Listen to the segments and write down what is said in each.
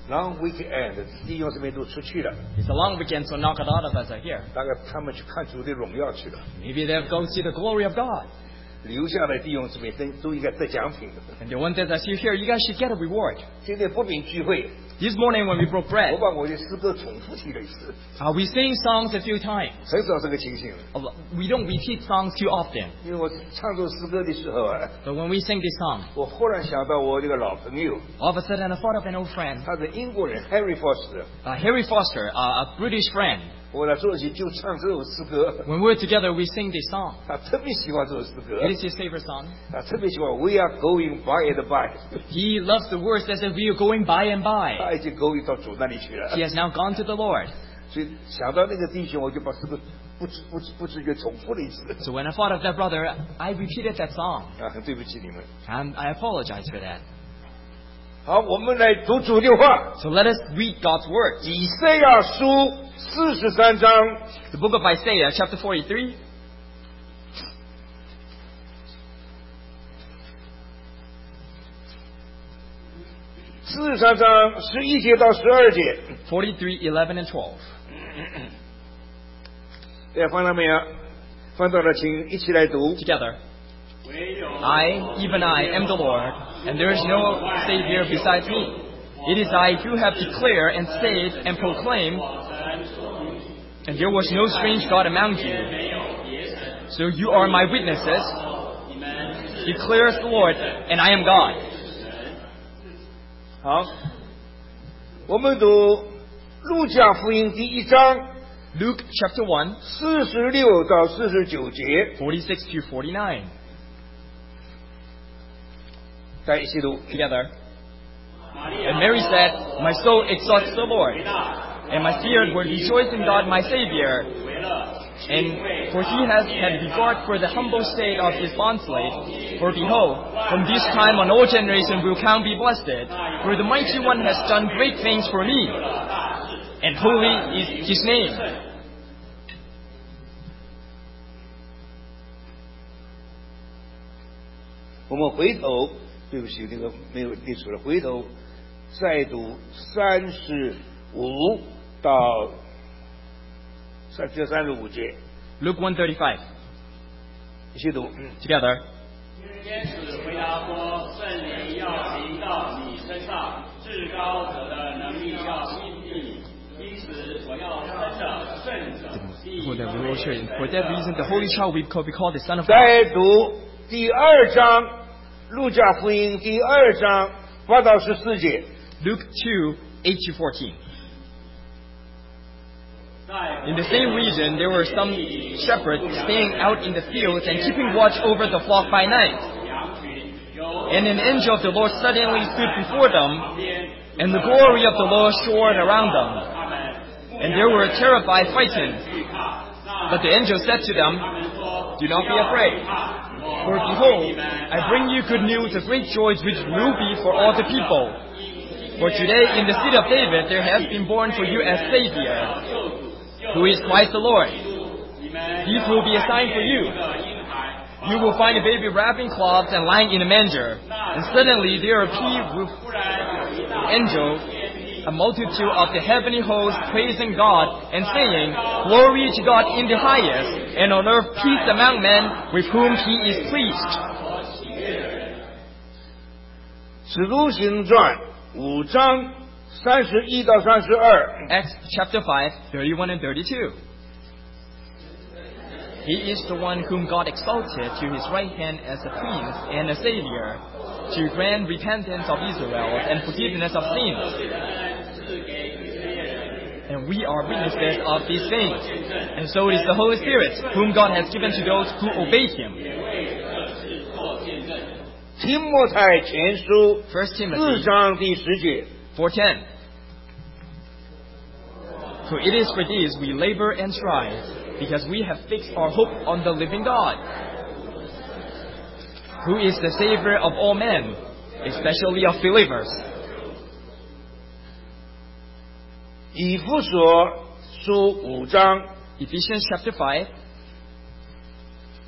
Long weekend 弟兄姊妹都出去了， It's a long weekend, so not a lot of us are here. 大概他们去看主的荣耀去了。 Maybe they'll go see the glory of God. 留下来弟兄姊妹都应该得奖品的。 And the one that I see here, you guys should get a reward. 今天福饼聚会， This morning when we broke 我 bread, 把我的诗歌重复提了一次， we sing songs a few times. 很少这个情形。 We don't repeat songs too often. 因为我唱这首诗歌的时候啊， But when we sing this song, 我忽然想到我这个老朋友， all of a sudden I thought of an old friend, 他是英国人 Harry Foster， Harry Foster, a British friend. 我来坐起就唱这首诗歌， When we're together, we sing this song. 他特别喜欢这首诗歌， It is his favorite song. 他特别喜欢 We are going by and by， He loves the words that say we are going by and by. 他已經 going 到主那里去了。 He has now gone to the Lord. 所以想到那个弟兄，我就把诗歌不自觉重复了一次。 So when I thought of that brother, I repeated that song. 啊，很对不起你们。 And I apologize for that. 好，我们来读主的话， So let us read God's word. 以赛亚书43章 The book of Isaiah, chapter 43. 43章11节到12节， 43, 11, and 12. 大家翻到没有？翻到了，请一起来读。 Together. I, even I, am the Lord, and there is no Savior besides me. It is I who have declared and said and proclaimed, and there was no strange God among you. So you are my witnesses, declares the Lord, and I am God. 好，我们读路加福音第1章 Luke chapter 1, 46到49节， 46 to 49. 大家一起读。 Together. And Mary said, My soul exalts the Lord, and my spirit will rejoice in God my Savior. And for he has had regard for the humble state of his bondslave. For behold, from this time on all generations will count me blessed. For the mighty one has done great things for me, and holy is his name. 我们回头，对不起，那个没有列出来，回头再读35到35节， Luke 1:35. 一起读。 Together. 天使回答说：“圣灵要临到你身上，至高者的能力要因你，因此我要生的圣者。” For that reason, the Holy Child will be called the Son of God. 再读第2章，路加福音第2章8到14节。 Luke 2, 8 to 14. In the same region, there were some shepherds staying out in the fields and keeping watch over the flock by night. And an angel of the Lord suddenly stood before them, and the glory of the Lord shone around them. And they were terrified, frightened. But the angel said to them, Do not be afraid. For behold, I bring you good news of great joy which will be for all the people. For today in the city of David there has been born for you a Savior, who is Christ the Lord. This will be a sign for you. You will find a baby wrapped in cloths and lying in a manger. And suddenly there appeared with the angel a multitude of the heavenly hosts praising God and saying, Glory to God in the highest, and on earth peace among men with whom He is pleased. 使徒行传5章31到32。 Acts chapter 5, 31 and 32. He is the one whom God exalted to His right hand as a prince and a savior, to grant repentance of Israel and forgiveness of sins. And we are witnesses of these things. And so is the Holy Spirit, whom God has given to those who obey Him. 提摩太前书 1 Timothy 4章第10节。 4:10. For it is for this we labor and strive, because we have fixed our hope on the living God, who is the Savior of all men, especially of believers. 以弗所书5章 Ephesians chapter 5,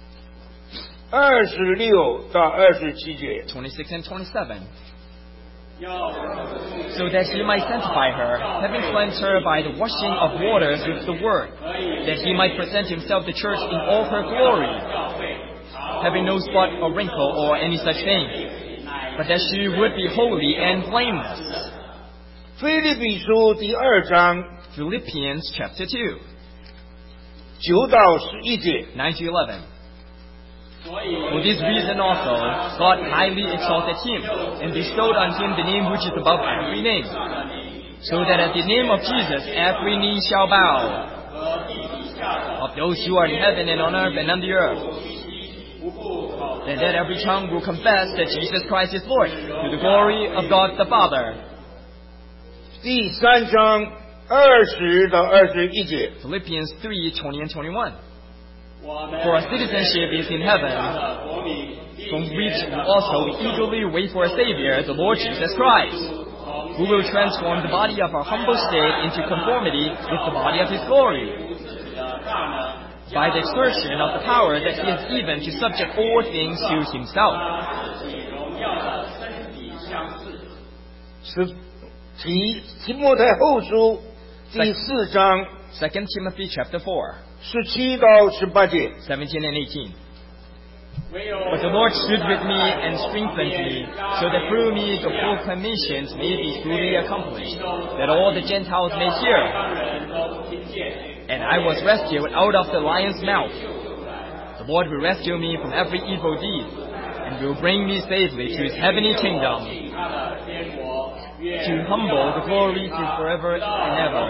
26到27节。 26 and 27. so that he might sanctify her, having cleansed her by the washing of waters with the word, that he might present himself the church in all her glory, having no spot or wrinkle or any such thing, but that she would be holy and blameless. 腓立比书第2章 Philippians chapter 2, 9到11节。 9 to 11. For this reason also, God highly exalted him, and bestowed on him the name which is above every name, so that at the name of Jesus every knee shall bow, of those who are in heaven and on earth and on the earth, and that every tongue will confess that Jesus Christ is Lord, to the glory of God the Father. 第3章20到21节。 Philippians 3, 20 and 21. For our citizenship is in heaven, from which also we eagerly wait for a Savior, the Lord Jesus Christ, who will transform the body of our humble state into conformity with the body of His glory, by the exertion of the power that He has given to subject all things to Himself. 是提摩太后书第4章 2 Timothy chapter 4, 17到18节。 17 and 18. But the Lord stood with me and strengthened me, so that through me the proclamations may be fully accomplished, that all the Gentiles may hear. And I was rescued out of the lion's mouth. The Lord will rescue me from every evil deed, and will bring me safely to His heavenly kingdom, to humble the glory to forever and ever.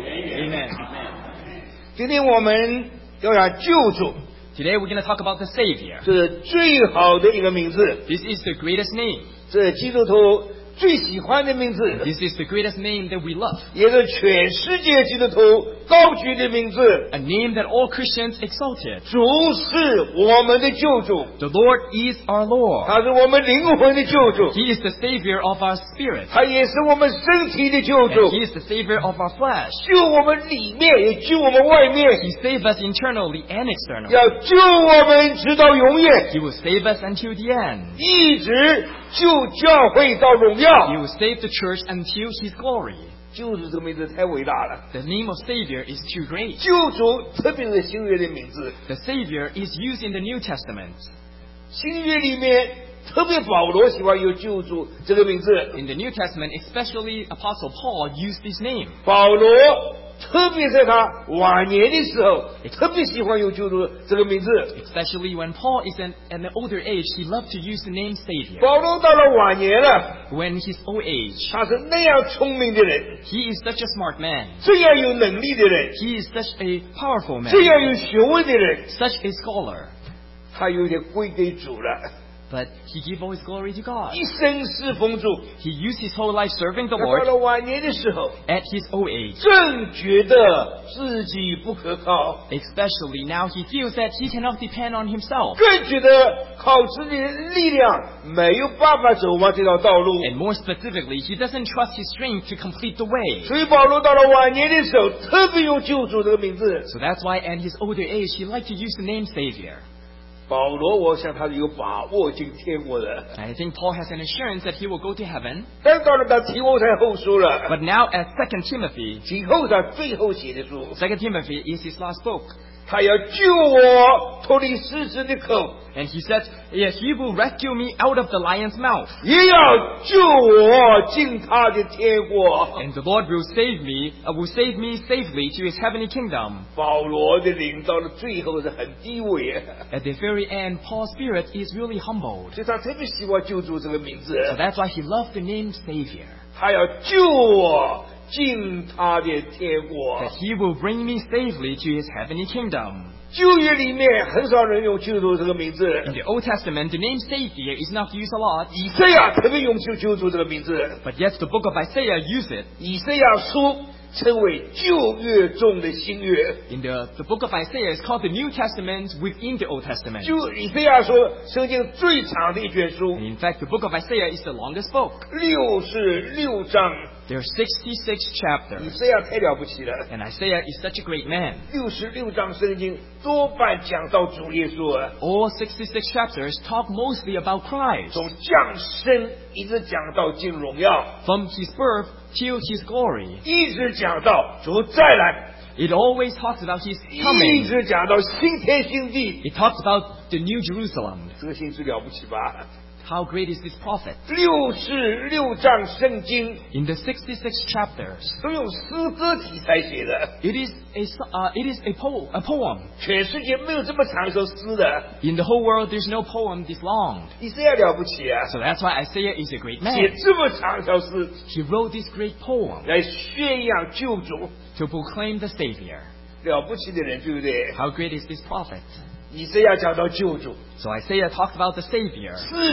Amen. 今天我们要讲救主， Today we're going to talk about the Savior. 这是最好的一个名字， This is the greatest name. 这是基督徒最喜欢的名字， This is the greatest name that we love. 也是全世界基督徒高举的名字。 A name that all Christians exalted. 主是我们的救主， The Lord is our Lord. 他是我们灵魂的救主， He is the Savior of our spirit. 他也是我们身体的救 And 主， He is the Savior of our flesh. 救我们里面，也救我们外面， He saved us internally and externally. 要救我们直到永远， He will save us until the end. 一直救教会到荣 He 耀。 will save the church until His glory. 救主这个名字太伟大了， The name of Savior is too great. 救主特别是新约的名字， The Savior is used in the New Testament. 新约里面特别保罗喜欢有救主这个名字， In the New Testament, especially Apostle Paul used this name. 保罗特别在他晚年的时候，特别喜欢有救主这个名字。 Especially when Paul is at an older age, he loved to use the name Savior. 保罗到了晚年了， When he's old age, 他是那样聪明的人， he is such a smart man. 这样有能力的人， He is such a powerful man, 这样有学问的人， such a scholar. 他有点归给主了， But he gave all his glory to God. 一生侍奉主。 He used his whole life serving the 他到 Lord. 了晚年的时候， At his old age, 正觉得自己不可靠， especially now, he feels that he cannot depend on himself. 更觉得靠自己的力量没有办法走完这条道路。 And more specifically, he doesn't trust his strength to complete the way. 所以保罗到了晚年的时候，特别用救主这个名字。 So that's why at his older age, he liked to use the name Savior. 保罗，我想他是有把握进天国的。 I think Paul has an assurance that he will go to heaven. 但到了他提摩太后书了， But now at 2 Timothy, 今后他最后写的书， 2 Timothy is his last book. 他要救我脱离狮子的口， And he said, yes, he will rescue me out of the lion's mouth. 也要救我进他的天国。 And the Lord will save me safely to his heavenly kingdom. 保罗的灵到了最后是很低微， At the very end, Paul's spirit is really humbled. 所以他特别喜欢救主这个名字。 So that's why he loved the name Savior. 他要救我进他的天国 That。he will bring me safely to his heavenly kingdom. 旧约里面很少人用救主这个名字， In the Old Testament, the name Savior is not used a lot. 以赛亚特别用救主这个名字。 But yet the book of Isaiah uses it. 以赛亚书称为旧约中的新约。 In the book of Isaiah is called the New Testament within the Old Testament. 就以赛亚说，圣经最长的一卷书， And in fact, the book of Isaiah is the longest book. 66章。 There are 66 以 chapters. 赛亚太了不起了， And Isaiah is such a great man. 66章圣经多半讲到主耶稣啊， All 66 chapters talk mostly about Christ. 从降生一直讲到进荣耀， From his birth till his glory. 一直讲到主再来， It always talks about his 一 coming. 直讲到新天新地。 It talks about the New Jerusalem. 这个信息了不起吧？ How great is this prophet? 66章圣经 In the 66 chapters, 都用诗歌题材写的， it is a poem. 全世界没有这么长一首诗的。 In the whole world, there's no poem this long. 以赛亚了不起啊， So that's why Isaiah is a great 写 man. 这么长一条诗 He wrote this great poem 来宣扬救主， to proclaim the Savior. 了不起的人，对不对？ How great is this prophet? 以赛亚讲到救主， So Isaiah talks about the Savior.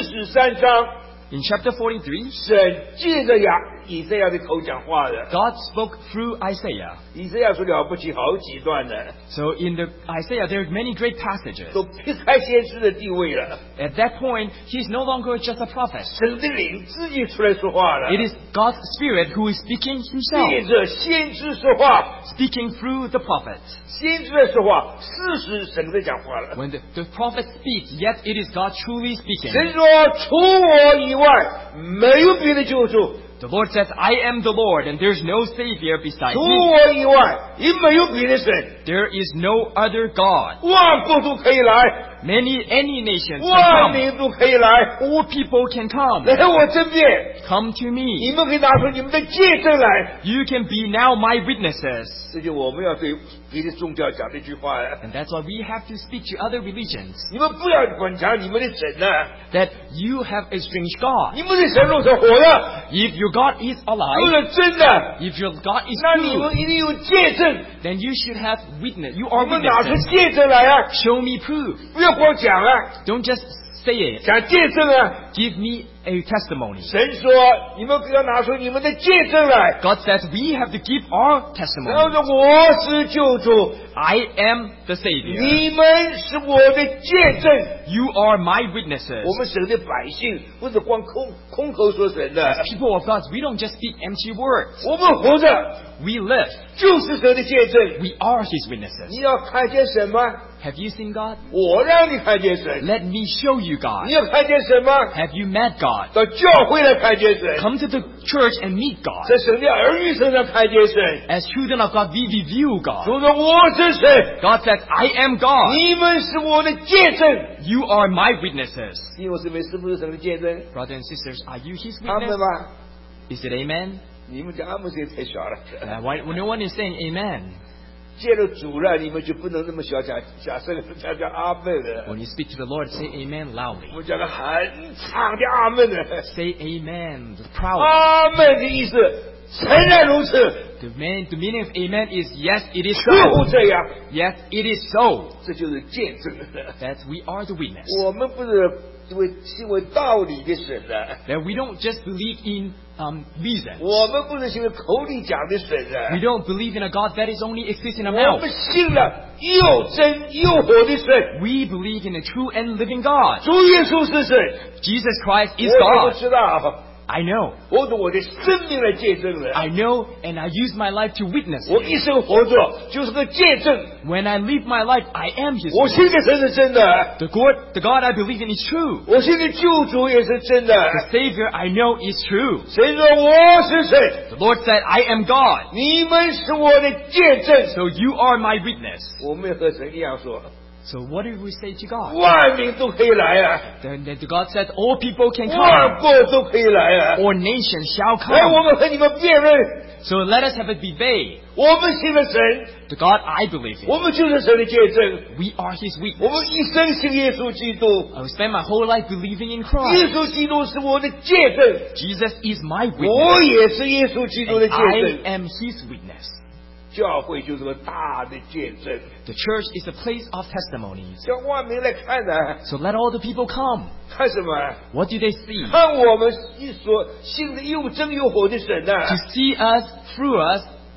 43章， In chapter 43, 神借着以赛亚的口讲话的。 God spoke through Isaiah. 以赛亚说了不起，好几段的， So in the Isaiah, there are many great passages. 都撇开先知的地位了。 At that point, he's no longer just a prophet. 神的灵自己出来说话了， It is God's Spirit who is speaking 借 himself, 着先知说话， speaking through the prophet. 先知在说话，事实神在讲话了。 When the prophet speaks, yet it is God truly speaking. 神说：“除我以外，没有别的救主； The Lord says, I am the Lord, and there's no Savior beside 除 me. 我以外，也没有别的神。 There is no other God. 万国都可以来， Any nations can 万 come. 民都可以来， All people can come. 来我这边， Come to 你 me. 们可以拿出你们的见证来。 You can be now my witnesses. 这就我们要对别的宗教讲的一句话呀： And that's why we have to speak to other religions. 你们不要管讲你们的神呐、 That you have a strange God. 你们的神若是活的， If your God is 若 alive, 是真的， if your God is 那你 true, 们一定有见证， then you should have witness. You are 你们拿出 witnesses. 见证来啊！ Show me proof. 不要光讲啊， Don't just say it. 讲见证啊！ Give me a testimony. 神说：“你们要拿出你们的见证来。 God says we have to give our ” 然后 testimony. 说：“我是救主， I am the Savior. 你们是我的见证。 You are my witnesses. ” 我们神的百姓不是光空口说神的， People of God, we don't just speak empty words. 我们活着 We live. 就是神的见证。 We are His witnesses. 你要看见什么？ Have you seen God? 我让你看见神。 Let me show you God. 你要看见什么？ Have you met God? 到教会来看见神， Come to the church and meet God. 在神的儿女身上看见神。 As children of God, we review God. 主说：“我是神， God says, I am God. 你们是我的见证。 You are my witnesses. 弟兄姊妹，是不是神的见证？ Brothers and sisters, are you His 阿门 witness? 吧？ Is it amen? 你们讲阿门声音太小了。 Why, no one is saying amen. 见了主了，你们就不能那么小讲声讲阿门了。 When you speak to the Lord, say amen loudly. 我讲个很长的阿门的。 Say amen proudly. 阿门的意思，诚然如此， The meaning of amen is yes, it is 似乎 so. 这样， Yes, it is so. 这就是见证。 That we are the witness. 我们不是因为道理的神的， That we don't just believe in reason. 我们不是因为口里讲的神 We 的， don't believe in a God that is only exists in a 我 mouth. 们信了又真又活的神。 We believe in a true and living God. 主耶稣是神， Jesus Christ is 我 God. 知道， I know. 我用我的生命来见证了。 I know, and I use my life to witness. 我一生活着就是个见证， When I live my life, I am His 我 witness. 信的神是真的， The God I believe in is true. 我信的救主也是真的。 The Savior I know is true. 谁说我是神？ The Lord said, I am God. 你们是我的见证。 So you are my witness. 我们也和神一样说， So what did we say to God? 万民都可以来啊， Then God said, all people can 万 come. 国都可以来啊。 All nations shall 来，我 come. 们和你们辩论， So let us have a debate. 我们信了神， The God I believe in. 我们就是神的见证。 We are His 我 witness. 们一生信耶稣基督， I will spend my whole life believing in 耶 Christ. 稣基督是我的见证， Jesus is my 我 witness. 也是耶稣基督的 And 见 I 证。 am His witness. 教会就是个大的见证， The church is a place of testimonies. 叫万民来看的， So let all the people come. 看什么？ What do they see? 看我们所信的又真又活的神呐、 To see us, through us,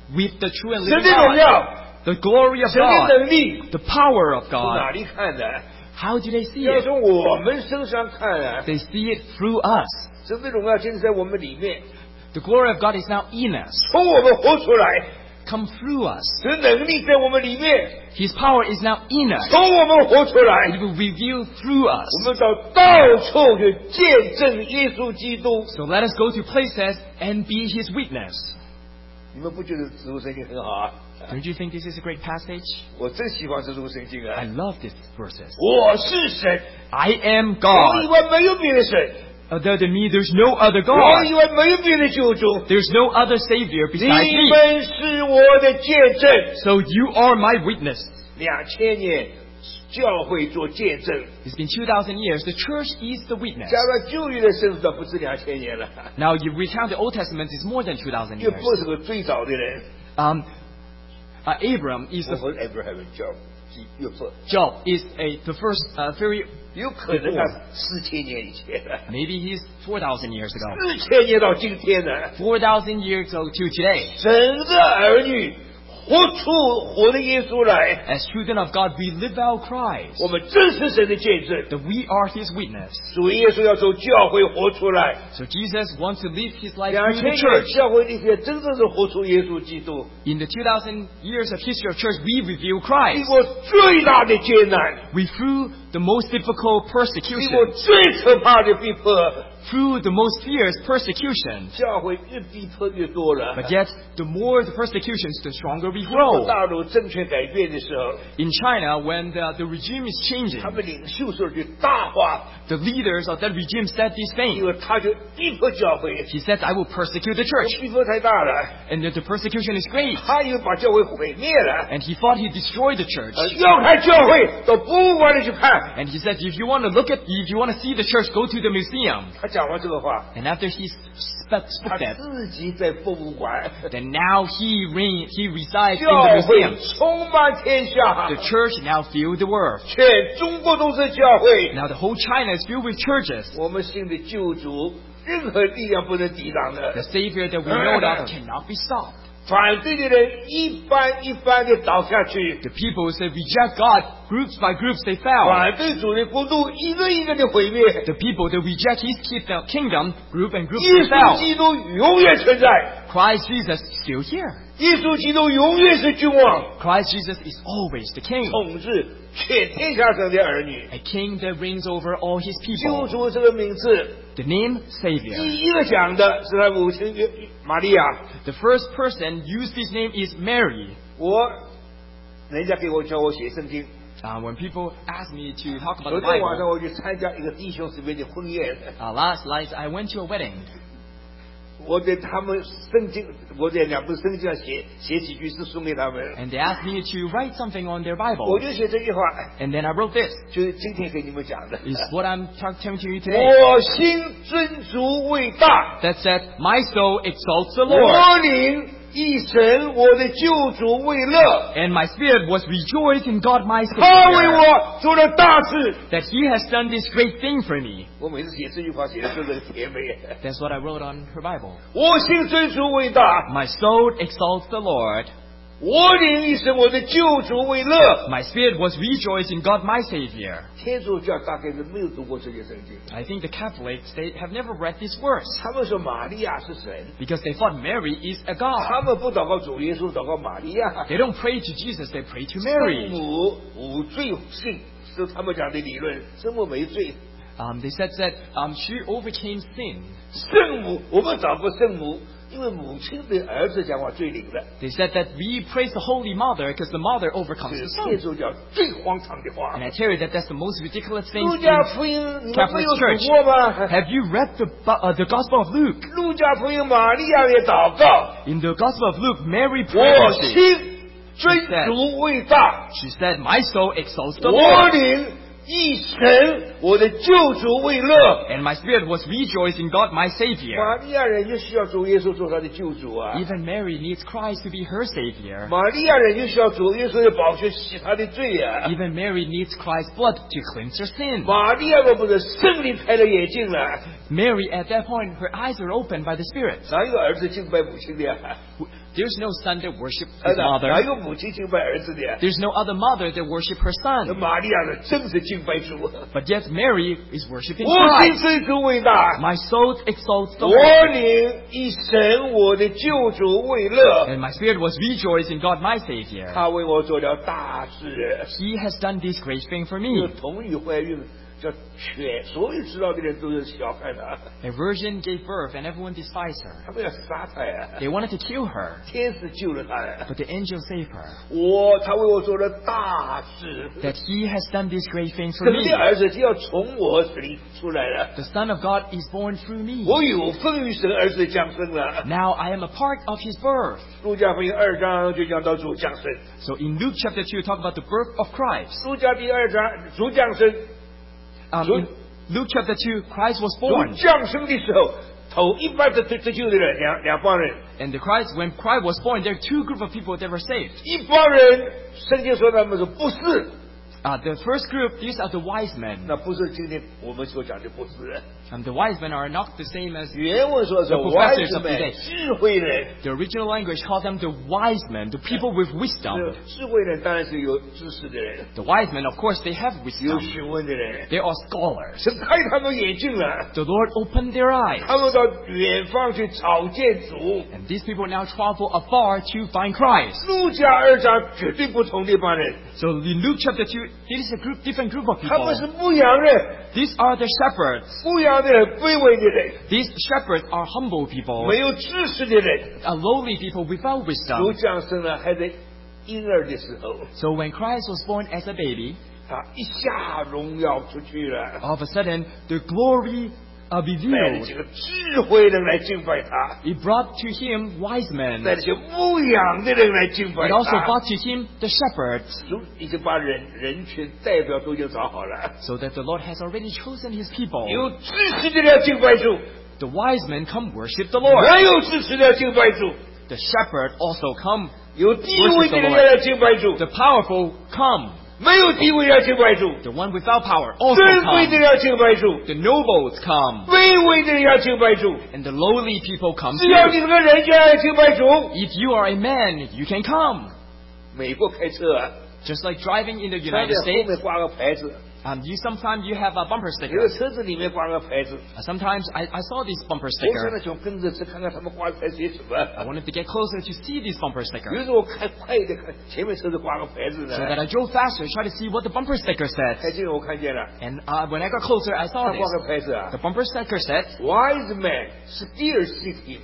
with the true and 神 living 的荣 God. 耀、 The glory of 神的 God, 能力 the power of 从哪 God. 里看的？ How do they see 要 it? 从我们身上看啊！ They see it through us. 神的荣耀现在在我们里面， The glory of God is now in us, 从我们活出来， come through us. 神能力在我们里面， His power is now in us. 从我们活出 It 来， will reveal through 我 us. 们到处去见证耶稣基督。 So let us go to places and be His witness. 你们不觉得植物圣经很好啊？ Don't you think this is a great passage? 我真喜欢植物圣经 I 啊！ love these verses. 我是神， I am 我以 God. 外没有别的神， Other than me, there's no other 我以 God. 外没有别的救主。 There's no other Savior 你 besides me. 们是我的见证。 So you are my witness. 2000年，教会做见证。 It's been 2,000 years. The church is the witness. 加了旧约的圣道，不是2000年了， Now, you recount the Old Testament, it's more than 2,000 约 years. 伯是个最早的人。 Abram is 我 the 和 Abraham 叫约伯， Job is the first very 有可能他4000年以前了 maybe he's 4,000 years ago. ，4000年到今天呢， 4,000 years ago to today. 神的儿女活出活的耶稣来， As children of God, we live out Christ. 我们真是神的见证。 That we are His witness. 主耶稣要从教会活出来， So Jesus wants to live His life through 2000 the 年 church. 教会里面真正是活出耶稣基督。 In the 2,000 years of history of church, we reveal 经 Christ. 过最大的艰难， We through the most difficult 经过 persecution, 最可怕的逼迫， through the most fierce persecution. 教会越逼迫越多了。 But yet, the more the persecutions, the stronger we 中国 grow. 大陆政权改变的时候， In China, when the regime is changing, 他们领袖说句大话， the leaders of that regime said this 因 thing. 为他就逼迫教会， He said, I will persecute the church. 逼迫太大了， And that the persecution is great. 他又把教会毁灭了。 And he thought he destroyed the church. 要看教会到博物馆里去看。 And he said, if you want to see the church, go to the museum. 他讲完这个话， And after he spoke 他 that, 自己在博物馆， then now he resides in 教 the 会 museum. 充满天下 The，church now filled the world. 全中国都是教会。 Now the whole China is filled with churches. 我们信的救主，任何力量不能抵挡 The 的。 Savior that we know of cannot be stopped. 反对的人一般的倒下去， The people who say reject God, groups by groups they fell. 反对主的国度一个一个的毁灭。 The people that reject His kingdom, group and group 耶 they 稣 fell. 基督永远存在， Christ Jesus is still here. 耶稣基督永远是君王， Christ Jesus is always the king. 统治全天下上的儿女。 A king that reigns over all His 救 people. 主这个名字， The name Savior. 第一个讲的是他母亲玛利亚。 The first person used this name is Mary. 人家给我叫我写圣经。 When people ask me to talk about 昨 the 天晚上 Bible, 我去参加一个弟兄姊妹的婚宴， last night I went to a wedding. 我在他们圣经，我在2本圣经上写几句诗送给他们， And they asked me to write something on their 我 Bible. 就写这句话， And then I wrote this. 就是今天给你们讲的。 Is what I'm telling to you today. 我心尊主伟大， That said, my soul exalts the Lord. 我灵以神我的救主为乐， And my spirit was rejoiced in God my 他为 Savior. 我做了大事。 That He has done this great thing for me. 我每次写这句话写的都是甜美。 That's what I wrote on her Bible. 我心尊主伟大， My soul exalts the Lord. 我灵以神我的救主为乐。 My spirit was rejoiced in God my Savior. 天主教大概是没有读过这些圣经， I think the Catholics, they have never read this verse. 他们说玛利亚是神， Because they thought Mary is a God. 他们不祷告主耶稣，祷告玛利亚。 They don't pray to Jesus, they pray to 圣 Mary. 母无罪性是他们讲的理论，圣母没罪。 They said that she overcame sin. 圣母，我们找过圣母，因为母亲对儿子讲话最灵的， They said that we praise the Holy Mother because the Mother 这 overcomes 是 the 天 Son. 主教最荒唐的话 And。I tell you that that's the most ridiculous thing 路 in 加福音你们没 Catholic 有 Church. 读过吗？ Have you read the Gospel of Luke? 路加福音玛利亚也祷告， In the Gospel of Luke, Mary 我 prayed. 心尊主伟大， She said, my soul exalts the 我 Lord. 灵以神我的救主为乐。 And my spirit was rejoicing God, my Savior. 玛利亚人就需要主耶稣做他的救主啊。 Even Mary needs Christ to be her Savior. 玛利亚人就需要主耶稣的宝血洗他的罪啊。 Even Mary needs Christ's blood to cleanse her sin. 玛利亚若不是圣灵开了眼睛了， Mary, at that point, her eyes are opened by the Spirit. 哪有儿子敬拜母亲的呀？ There's no son that worships his 哪 mother. 有母亲敬拜儿子的呀？ There's no other mother that worships her 那 son. 玛利亚呢，正是敬拜主。 But yet Mary is worshiping 我心 Christ. 尊主伟大， My soul exalts the 我 Lord. 灵以神我的救主为乐。 And my spirit was rejoicing God, my Savior. 他为我做了大事。 He has done this great thing for 这 me. 个童女怀孕叫全，所有知道的人都是小看她， A virgin gave birth and everyone despised her. 他们要杀她呀。 They wanted to kill her, 天使救了她呀。 but the angel saved her. 他为我做了大事。 That He has done this great thing for 神 me. 的儿子就要从我这里出来了。 The Son of God is born through me. 我有份于神儿子的降生了。 Now I am a part of His birth. 路加福音2章就讲到主降生。 So in Luke chapter 2, talk about the birth of Christ. 路加第2章主降生， In Luke chapter 2, Christ was 主 born. 降生的时候，头一般的得救的人两帮人， And when Christ was born, there are two groups of people that were saved. 一帮人圣经说他们说不是， The first group, these are the wise men. 那不是今天我们所讲的不是。 The wise men are not the same as 原文说是 The professors wise of today. men 智慧人， the original language called them the wise men, the people with wisdom. 智慧人当然是有知识的人， The wise men, of course, they have 有 wisdom. 学问的人。 They are scholars. 神开他们眼睛了， The Lord opened their eyes. 他们到远方去找见主。 And these people now travel afar to find Christ. 路加2章绝对不同的一帮人， So in Luke chapter 2, it is a different group of 他们是 people. 牧羊人， These are the shepherds. 牧羊的人卑微的人， These shepherds are humble people, 没有知识的人。 are lowly people without 主 wisdom. 降生了，还在婴儿的时候， So when Christ was born as a baby, 他一下荣耀出去了， all of a sudden the glory 带了 revealed. 几个智慧人来敬拜他， It brought to him wise men. 带了些牧羊的人来敬拜 It also 他。 brought to him the shepherds, 主已经把人群代表都已经找好了， so that the Lord has already chosen his people. 有知识的人要敬拜主， The wise men come worship the Lord. 没有知识的要敬拜主， The shepherd also come. 有地位的人要来敬拜主， The powerful come. 没有地位要敬拜主， The one without power also 尊贵的 come. 人要敬拜主， The nobles come. 卑微的人要敬拜主。 And the lowly people come 只要你 too. 是个人，就要来敬拜主。 If you are a man, you can come. 美国开车啊， Just like driving in the 车 United 子后 States, 面挂个牌子， sometimes you have a bumper 有 sticker. 的车子里面挂个牌子。 Sometimes I saw this bumper 我现 sticker. 在想跟着车看看他们挂的牌子写什么。 I wanted to get closer to see this bumper 有 sticker. 时候我开快一点，看前面车子挂个牌子 So that 呢， I drove faster, try to see what the bumper sticker 太 said. 近了我看见了， And when I got closer, I 他 saw 挂 this. 个牌子啊 The bumper sticker said, ，Wise man still seek him，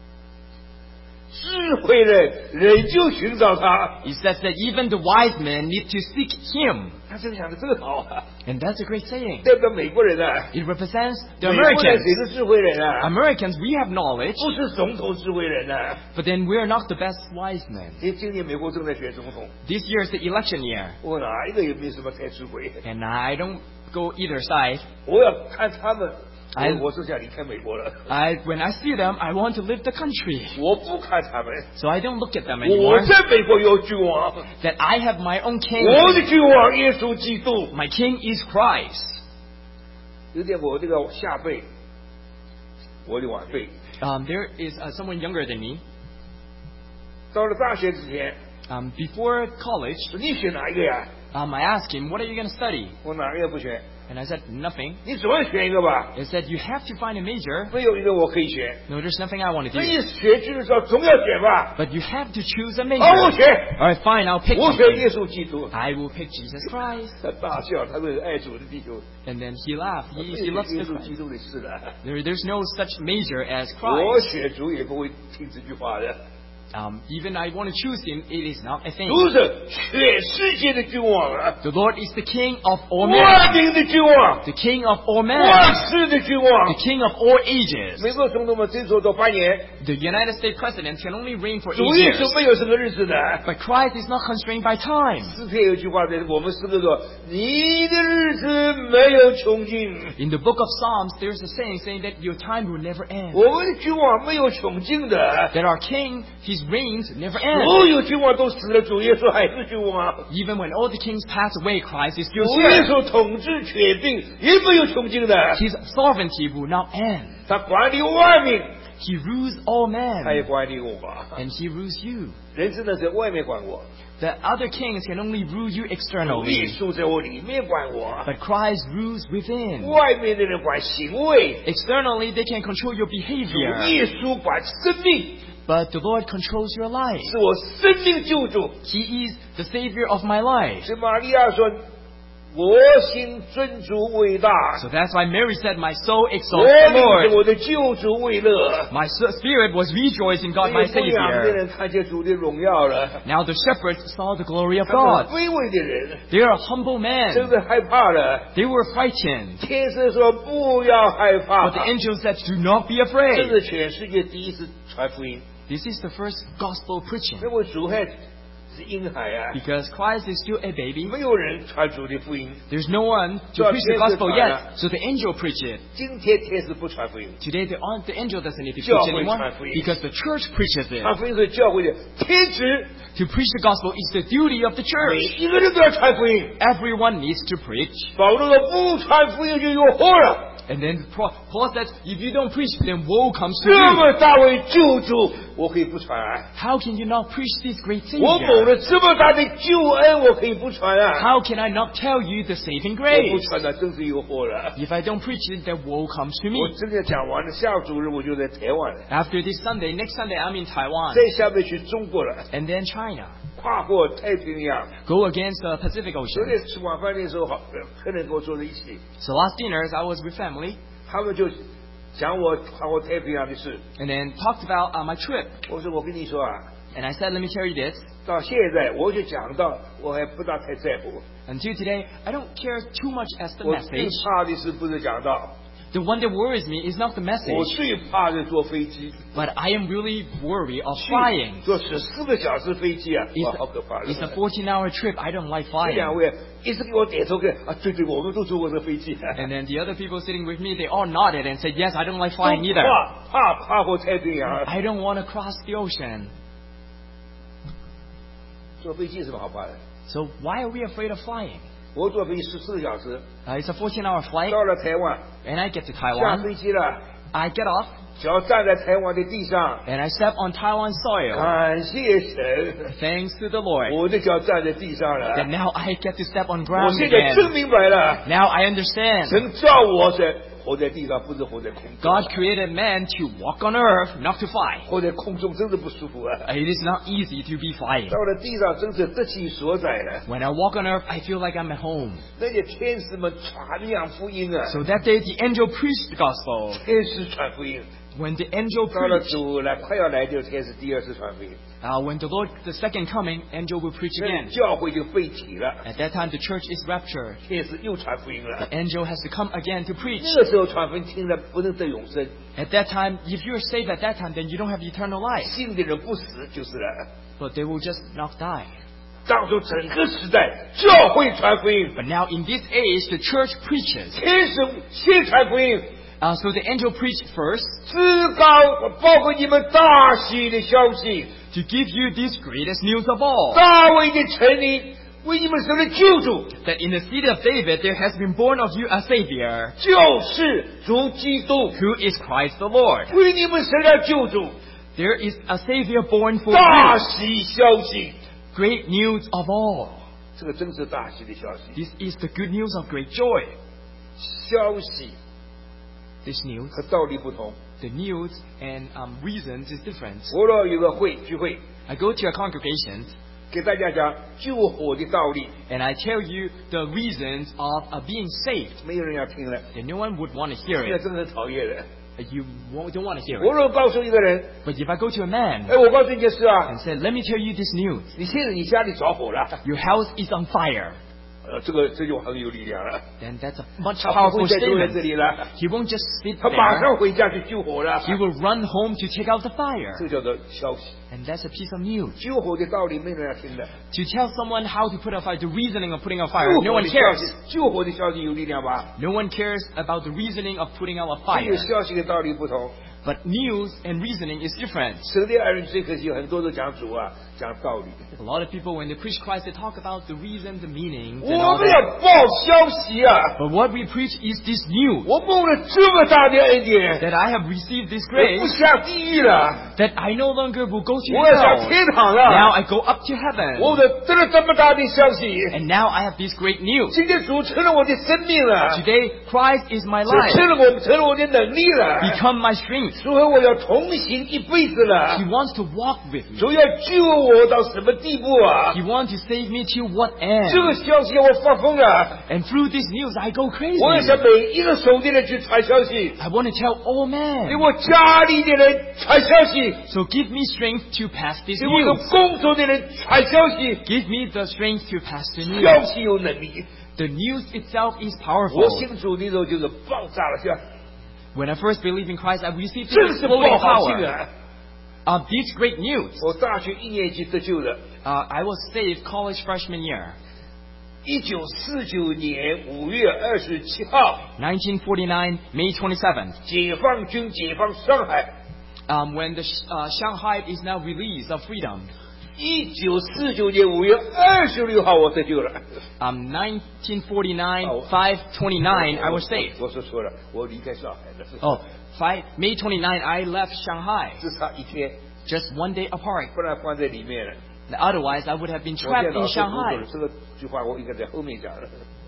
智慧人仍旧寻找他。 it says that even the wise men need to seek him. 他这个想的真好啊， And that's a great saying. 代表美国人啊， It represents the 美国人谁 Americans. 是智慧人啊？ Americans, we have knowledge, 不是总统智慧人啊。 but then we're not the best wise men. 今年美国正在选总统， This year is the election year, 我哪一个也没什么太智慧， and I don't go either side. 我要看他们， 哎我是想离开美国了， When I see them, I want to leave the country. 我不看他们， So I don't look at them 我 anymore. 在美国有君王， That I have my own 我 king. 的君王耶稣基督。 My king is Christ. 有点我这个下辈，我的晚辈， There is someone younger than me. 到了大学之前， Before college, 说你选哪一个呀？ I asked him, what are you going to study? 我哪个也不选， And I said, nothing. 你总要选一个吧？ He said, you have to find a major. 没有一个我可以选， No, there's nothing I want to 那 do. 你选举的时候总要选吧？ But you have to choose a 好，我 major. 选， Alright, fine, I'll pick 我选耶 something. 稣基督。 I will pick Jesus Christ. 他大笑，他是爱主的弟兄， And then he laughed. 没 He 有 loves 耶 the 稣基 Christ. 督的事了。 There's no such major as 我 Christ. 选主也不会听这句话的。 even I want to choose him, it is not a thing. 主是全世界的君王啊， The Lord is the King of all 万 men, 民的君王， the King of all men, 万世的君王 the。King of all ages. 美国总统们只做到8年， The United States President can only reign for 主 8 耶 years. 稣没有这个日子的。 But Christ is not constrained by time. 诗篇有句话在我们诗歌说：“你的日子没有穷尽。 In the book of Psalms, there's a saying that your time will never ” end. 我们的君王没有穷尽的， That our King, his reigns never end. 所有君王都死了，主耶稣还是君王。 Even when all the kings pass away, Christ is still 主耶 here. 稣统治权柄也没有穷尽的， His sovereignty will not end. 他管理万民， He rules all 他也 men. 管理我。 And he rules you. 人只能在外面管我， The other kings can only rule you 主耶 externally. 稣在我里面管我。 But Christ rules within. 外面的人管行为， Externally, they can control your 主 behavior. 耶稣管生命， But the Lord controls your life. 是我生命救主。 He is the Savior of my life. 是玛利亚说：“我心尊主伟大， So that's why Mary said, My soul 我 exalts the 领着 Lord. 我的救主为乐。” My spirit was rejoicing in God, my 那个牧羊的 Savior. 人看见主的荣耀了， Now the shepherds saw the glory of 他们 God. 卑微的人 They are humble 真 men. 的害怕了。 They were frightened. 天使说：“不要害怕 But the angel said, Do not be 这 afraid. 是全世界第一次传福音， This is the first gospel preaching. 因为主还是婴孩啊， Because Christ is still a baby. 没有人传主的福音。 There's no one to preach the gospel yet. So the angel preached it. 今天天使不传福音， Today the angel doesn't need to preach 教会 anymore 传福音。 because the church preaches it. 传福音是教会的天职， To preach the gospel is the duty of the 每 church. 一个人都要传福音。 Everyone needs to preach. 保罗说：“不传福音就有祸了。 And then Paul says, if you don't preach, then woe comes to 这 you. 么大位救主，我可以不传啊！ How can you not preach this great 我蒙 Savior? 了这么大的救恩，我可以不传啊！ How can I not tell you the saving 我不 grace? 传的真是有祸了。 If I don't preach it, then woe comes to 我 me. 这个讲完了，下主日我就在台湾了， After this Sunday, next Sunday, I'm in Taiwan. 再下面去中国了， And then China. 跨过太平洋。 Go against the Pacific 昨 Ocean. 天吃晚饭的时候，好客人跟我坐在一起， So last dinners, I was with family. 他们就讲我跨过太平洋的事。 And then talked about my trip. 我说我跟你说啊， And I said, let me tell you this. 到现在我就讲到，我还不大太在乎。 Until today, I don't care too much as the 我最 message. 怕的是不是讲到， The one that worries me is not the 我 message, 最怕的坐飞机。 but I am really worried of flying. 坐14个小时飞机啊， It's 哇，好可怕 it's a 的。 14-hour trip. I don't like 这两 flying. 位一直给我点头看啊，对对，我们都坐过这飞机。 And then the other people sitting with me, they all nodded and said, yes, I don't like 都 flying either. 怕过太平洋。 I don't want to cross the ocean. 坐飞机有什么好怕的？ So why are we afraid of flying? 我坐飞机14个小时， It's a 14-hour flight, 到了台湾， and I get to 下 Taiwan. 飞机了， I get off, 脚站在台湾的地上， and I step on Taiwan soil. 感谢神， Thanks to the Lord. 我的脚站在地上了。 That now I get to step on 我 ground 现在真 again. 明白了， Now I understand. 神造我是活在地上，不是活在空中。 God created man to walk on earth, not to fly. 活在空中真的不舒服啊！ It is not easy to be flying. 到了地上真是得其所在了。 When I walk on earth, I feel like I'm at home. 那些天使们传扬福音啊， So that day, the angel preached the gospel. 天使传福音。 When the angel 到了 preached, 主来快要来就天使第二次传福音， when the Lord, the second coming, angel will preach 那 again. 教会就被提了， At that time, the church is raptured. 天使又传福音了 The。angel has to come again to preach. 那个时候传福音听了不能得永生， At that time, if you're saved at that time, then you don't have eternal life. 信的人不死就是了。 But they will just not die. 当初整个时代教会传福音， But now in this age, the church preaches. 天使先传福音， So the angel preached first 至高包括你们大喜的消息， to give you this greatest news of all. 大卫的城里为你们生了救主， That in the city of David, there has been born of you a Savior, 就是主基督， who is Christ the Lord. 为你们生了救主， There is a Savior born for 大 you. 喜消息， Great news of all. 这个真是大喜的消息。 This is the good news of great joy. 消息 This news, 和道理不同。 the news and reasons is different. 我若有个聚会， I go to a congregation 给大家讲救火的道理， and I tell you the reasons of being saved. 没有人要听了， Then no one would want to hear 现在 it. 真的很讨厌了。 you don't want to hear 我 it. 若告诉一个人， But if I go to a man 哎，我告诉你一件事啊， and said, let me tell you this news. 你现在你家里着火了， Your house is on fire. 这就很有力量了。 Then that's a much 他不 powerful 会再坐在这 statement. 里了， He won't just sit 他马 there. 上回家去救火了。 He will run home to take out the fire. 这叫做消息。 And that's a piece of news. 救火的道理没人要听的。 To tell someone how to put out fire, the reasoning of putting out fire, 救 no 火 one 的消 cares. 息，救火的消息有力量吧？ No one cares about the reasoning of putting out a 这个 fire. 消息的道理不同。 But news and reasoning is different. 神的儿女最可惜，很多都讲主啊，讲道理。 A lot of people, when they preach Christ, they talk about the reason, the meaning, 我 and all 们 that. 要报消息啊！ But what we preach is this news, 我蒙了这么大的恩典， that I have received this 我不 grace, 下地狱了， that I no longer will go to 我要上 hell. 天堂 Now 了。 I go up to heaven. 我得了这么大的消息， And now I have this great news. 今天主成了我的生命了， Today, Christ is my 主 life, 成了我的能力了， become my strength. 所以我要同行一辈子 He 了。 wants to walk with me. 主要救我到什么地步啊 He？wants to save me to what 这个 end? 消息我发疯了， And through this news, I go 我要 crazy. 向每一个手的人去传消息， I want to tell all 给 men. 我家里的人传消息， So give me strength to pass this 给我的 news. 工作的人传消息。 Give me the strength to pass the 消 news. 息有能力， The news itself is 我 powerful. 信主的时候就是爆炸了，是吧？ When I first believed in Christ, I received 真 this 是 exploding 爆好信 power. 啊！ This great news. 我大学1年级得救的， I was saved college freshman year, 1949年5月27号， 1949, May 27th. 解放军解放上海。 When the Shanghai is now released of freedom. 1949年5月26号我得救了。 1949, 5/29, I was saved. 我说错了，我离开上海了， Oh, May 29, I left Shanghai. 只差一天， Just one day apart. 不然关在里面了。 Otherwise, I would have been 我现 trapped 在 in 老是读 Shanghai. 了这个句话，我应该在后面讲了。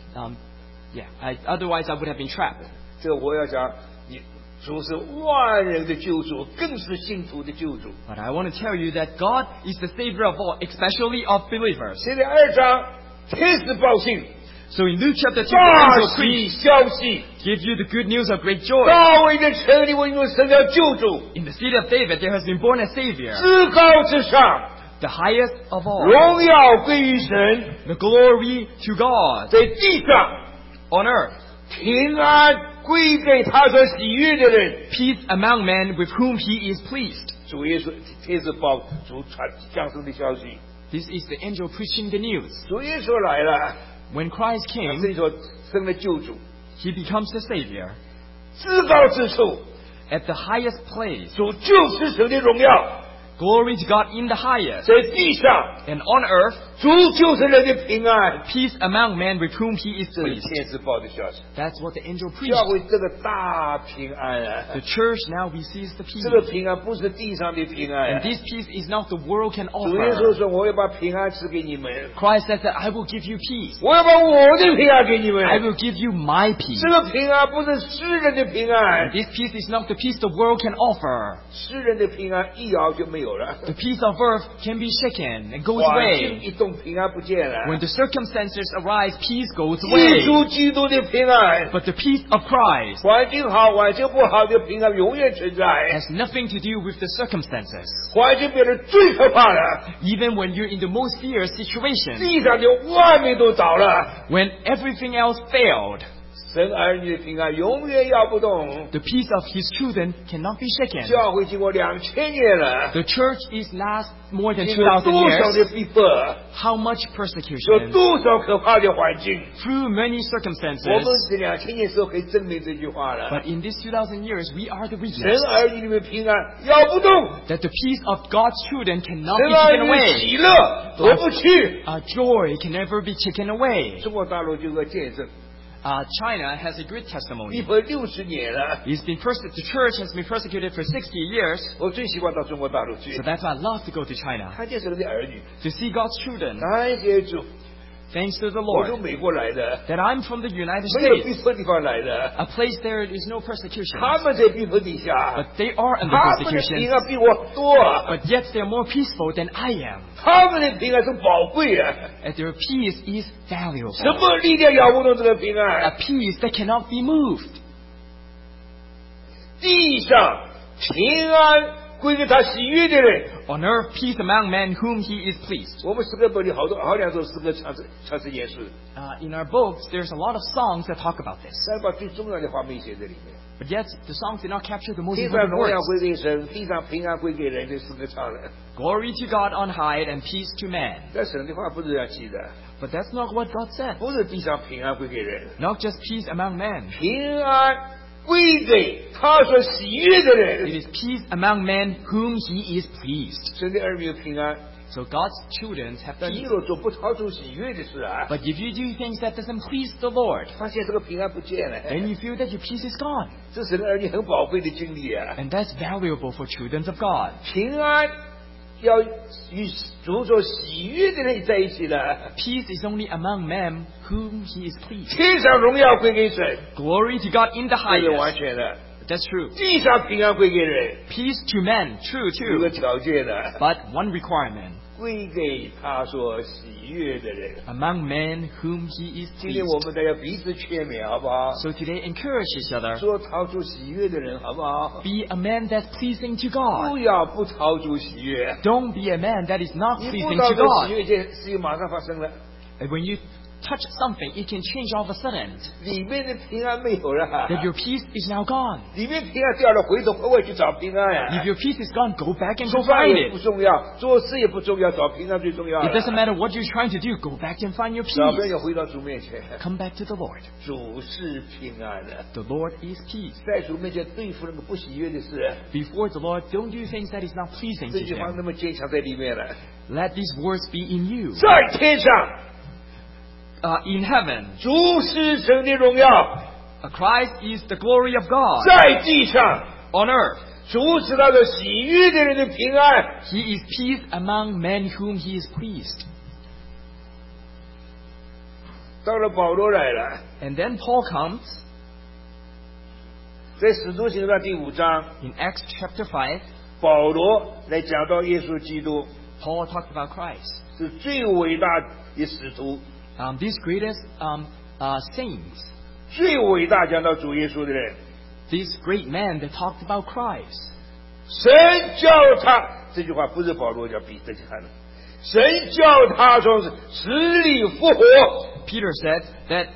Otherwise, I would have been trapped. 这个我要讲，你主是万人的救主，更是信徒的救主。 But I want to tell you that God is the Savior of all, especially of believers. 现在2章，天使报信， So in Luke chapter 2, the 大 angel 喜 preached, 消息， give you the good news of great joy. 大卫的城里为你们生了救主， In the city of David, there has been born a Savior, 至高之上， the highest of all. 荣耀归于神， The glory to God 在地上 on earth. 平安归给他所喜悦的人。 Peace among men with whom he is pleased. 主耶稣天使报主传降生的消息， This is the angel preaching the news. 主耶稣来了， When Christ 他 came, 这里说生了救主， he becomes the Savior. 至高之处， At the highest place, 主就是神的荣耀， glory to God in the highest. 在地上， And on earth, 主就是人的平安。 peace among men with whom he is 这是 pleased. 天使报的消息， That's what the angel 教 preached. 会这个大平安啊， The church now receives the peace. 这个平安不是地上的平安 And 啊。 this peace is not the world can 主耶稣 offer. 说：“我要把平安赐给你们， Christ says that I will give you peace. 我要把我的平安给你们。 I will give you my peace. 这个平安不是世人的平安， This peace is not the peace the world can offer. 世人的平安一摇就没有了。 The peace of earth can be shaken and goes 环境 away. 一动，平安不见了。 When the circumstances arise, peace goes 耶 away. 稣基督的平安， But the peace of Christ 环境好，环境不好的平安永远存在。 has nothing to do with the circumstances. 环境变得最可怕了， Even when you're in the most fierce situation, 地上的万民都倒了， when everything else failed, 神儿女的平安永远摇不动。 the peace of his children cannot be shaken. 教会经过2000年了， The church is last more than 经过 2,000 多少 years. 的逼迫， How much 有 persecution 多少可怕的环境。 through many 我们 circumstances. 这2000年时候可以证明这句话了。 But in these 2,000 years, we are the 神 witness 儿女的平安摇不动， that the peace of God's children cannot 神 be 儿 taken 女的 away. 喜乐夺不去。 Joy can never be taken away. 中国大陆就有个见证， China has a great 逼 testimony. 迫60年了。 The church has been persecuted for 60 years. 我最喜欢到中国大陆去 So，that's why I love to go to China, 看见神的儿女。 to see God's children. 感谢主， Thanks to the 我从 Lord 美国来的， that I'm from the United 没有逼 States, 迫地方来的， a place there is no persecution. 他们在逼迫底下， But they are under 他们的 persecution. 平安比我多， But yet they're more peaceful than I am. 他们的平安是宝贵啊！ And their peace is 什 valuable. 么力量摇不动这个平 A 安？ peace that cannot be moved. 地上平安归给他喜悦的人。 On earth, peace among men whom he is pleased. 我们诗歌本里好两首诗歌唱这件事， In our books, there's a lot of songs that talk about this. 但把最重要的话没写在里面。 But yet, the songs did not capture the most 天上 important 荣耀 words. 归给神，地上平安归给人，这诗歌唱了。 Glory to God on high and peace to man. 但神的话不是这样记的， But that's not what God said. 不是地上平安归给人， Not just peace among men. 平安归给他所喜悦的 It 人。 is peace among men whom he is pleased. 神的儿女有平安， So God's children have 但你 peace. 若做不讨主喜悦的事啊， But if you do things that doesn't please the Lord, 发现这个平安不见了， then you feel that your peace is gone. 这是神儿女很宝贝的经历啊。 And that's valuable for children of God. 平安要与主所喜悦的人在一起的， Peace is only among men whom he is pleased. 天上荣耀归给神， Glory to God in the 这是完 highest. 全的。 That's true. 地上平安归给人， Peace to men, true 有个 too. 条件的， But one requirement, 归给他所喜悦的人。 among men whom he is 今天我 pleased. 们大家彼此劝勉，好不好？ So today, encourage each other. 做讨主喜悦的人，好不好？ Be a man that's pleasing to 不 God. 要不讨主喜悦， Don't be a man that is not 你不 pleasing 讨 to 主喜 God. 悦，这事情马上发生了， And when you touch something, it can change all of a sudden. 里面的平安没有了， That your peace is now gone. 里面平安掉了，回头快快去找平安呀。 If your peace is gone, go back and 吃 go 饭 find 也不 it. 重要，做事也不重要，找平安最重要。 It doesn't matter what you're trying to do, go back and find your 找不 peace. 要回到主面前， Come back to the Lord. 主是平安的， The Lord is peace. 在主面前对付那个不喜悦的事， Before the Lord, don't do things that is not pleasing 这 to 句话 Him. 那么坚强在里面了。 Let these words be in you. 在天上， In heaven, 主是神的荣耀； Christ is the glory of God. 在地上， On earth, 主是他的喜悦的人的平安。 He is peace among men whom He is pleased. 到了保罗来了， And then Paul comes 在使徒行传第5章， in Acts chapter 5. 保罗来讲到耶稣基督 Paul talked about Christ. 是最伟大的使徒， These greatest saints, 最伟大讲到主耶稣的人。 these great men that talked about Christ. 神叫他，这句话不是保罗叫彼得讲的，神叫他从死里复活， Peter said that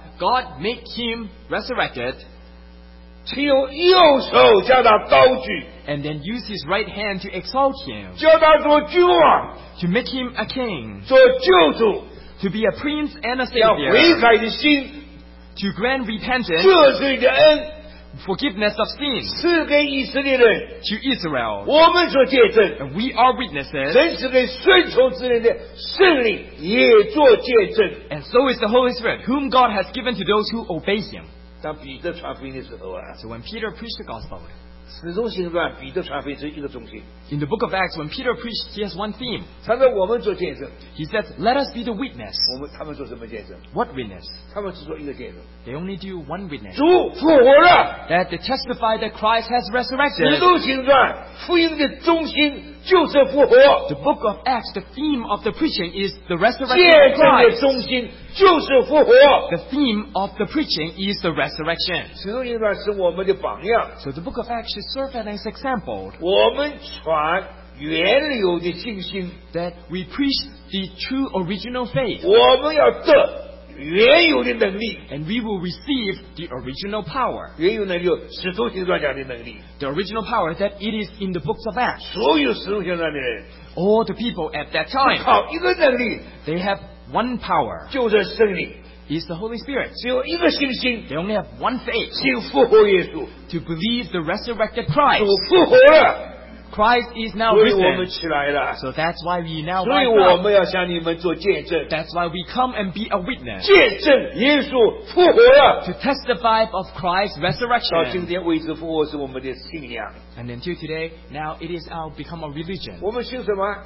God made him resurrected 请用右手将他高举， and then used his right hand to exalt him, 叫他做君王， to make him a king, 做救主， to be a prince and a 要悔 savior, 改的心， to grant repentance, 赦罪的恩， forgiveness of sins 赐给以色列人。 to Israel. 我们所见证， And we are witnesses, 神赐给顺从之人的圣灵也做见证。 and so is the Holy Spirit, whom God has given to those who obey him. 当彼得传福音的时候啊， So when Peter preached the gospel, 使徒行传彼得传福音是一个中心。 in the book of Acts, when Peter preached, he has one theme. 他说我们做见证， He said, let us be the witness. 他们做什么见证？ What witness? 他们只做一个见证， They only do one witness. 主复活了。 That they testify that Christ has 使 resurrected. 徒行传福音的中心就是复活， The book of Acts, the theme of the preaching is the 见 resurrection of 证的 Christ. 中心就是复活。 The theme of the preaching is the resurrection. 使徒行传是我们的榜样， So the book of Acts should serve as an example 我们传原有的信心， that we preach the true original faith 我们要得原有的能力。 and we will receive the original power. 原有能力，使徒行传讲的能力， The original power that it is in the books of Acts. 所有使徒行传的人 All the people at that time, 靠一个能力， they have one power. 就是圣灵， It's the Holy Spirit. 只有一个信心， They only have one faith 信复活耶稣， to believe the resurrected 主 Christ. 复活了， Christ is now 所以我们 risen. 起来了， So that's why we now 所以 rise 我 up. 们要向你们做见证， That's why we come and be a witness 见证耶稣复活了。 to testify of Christ's 到今 resurrection. 天为止，复活是我们的信仰。 And until today, now it is our become a religion. 我们信什么？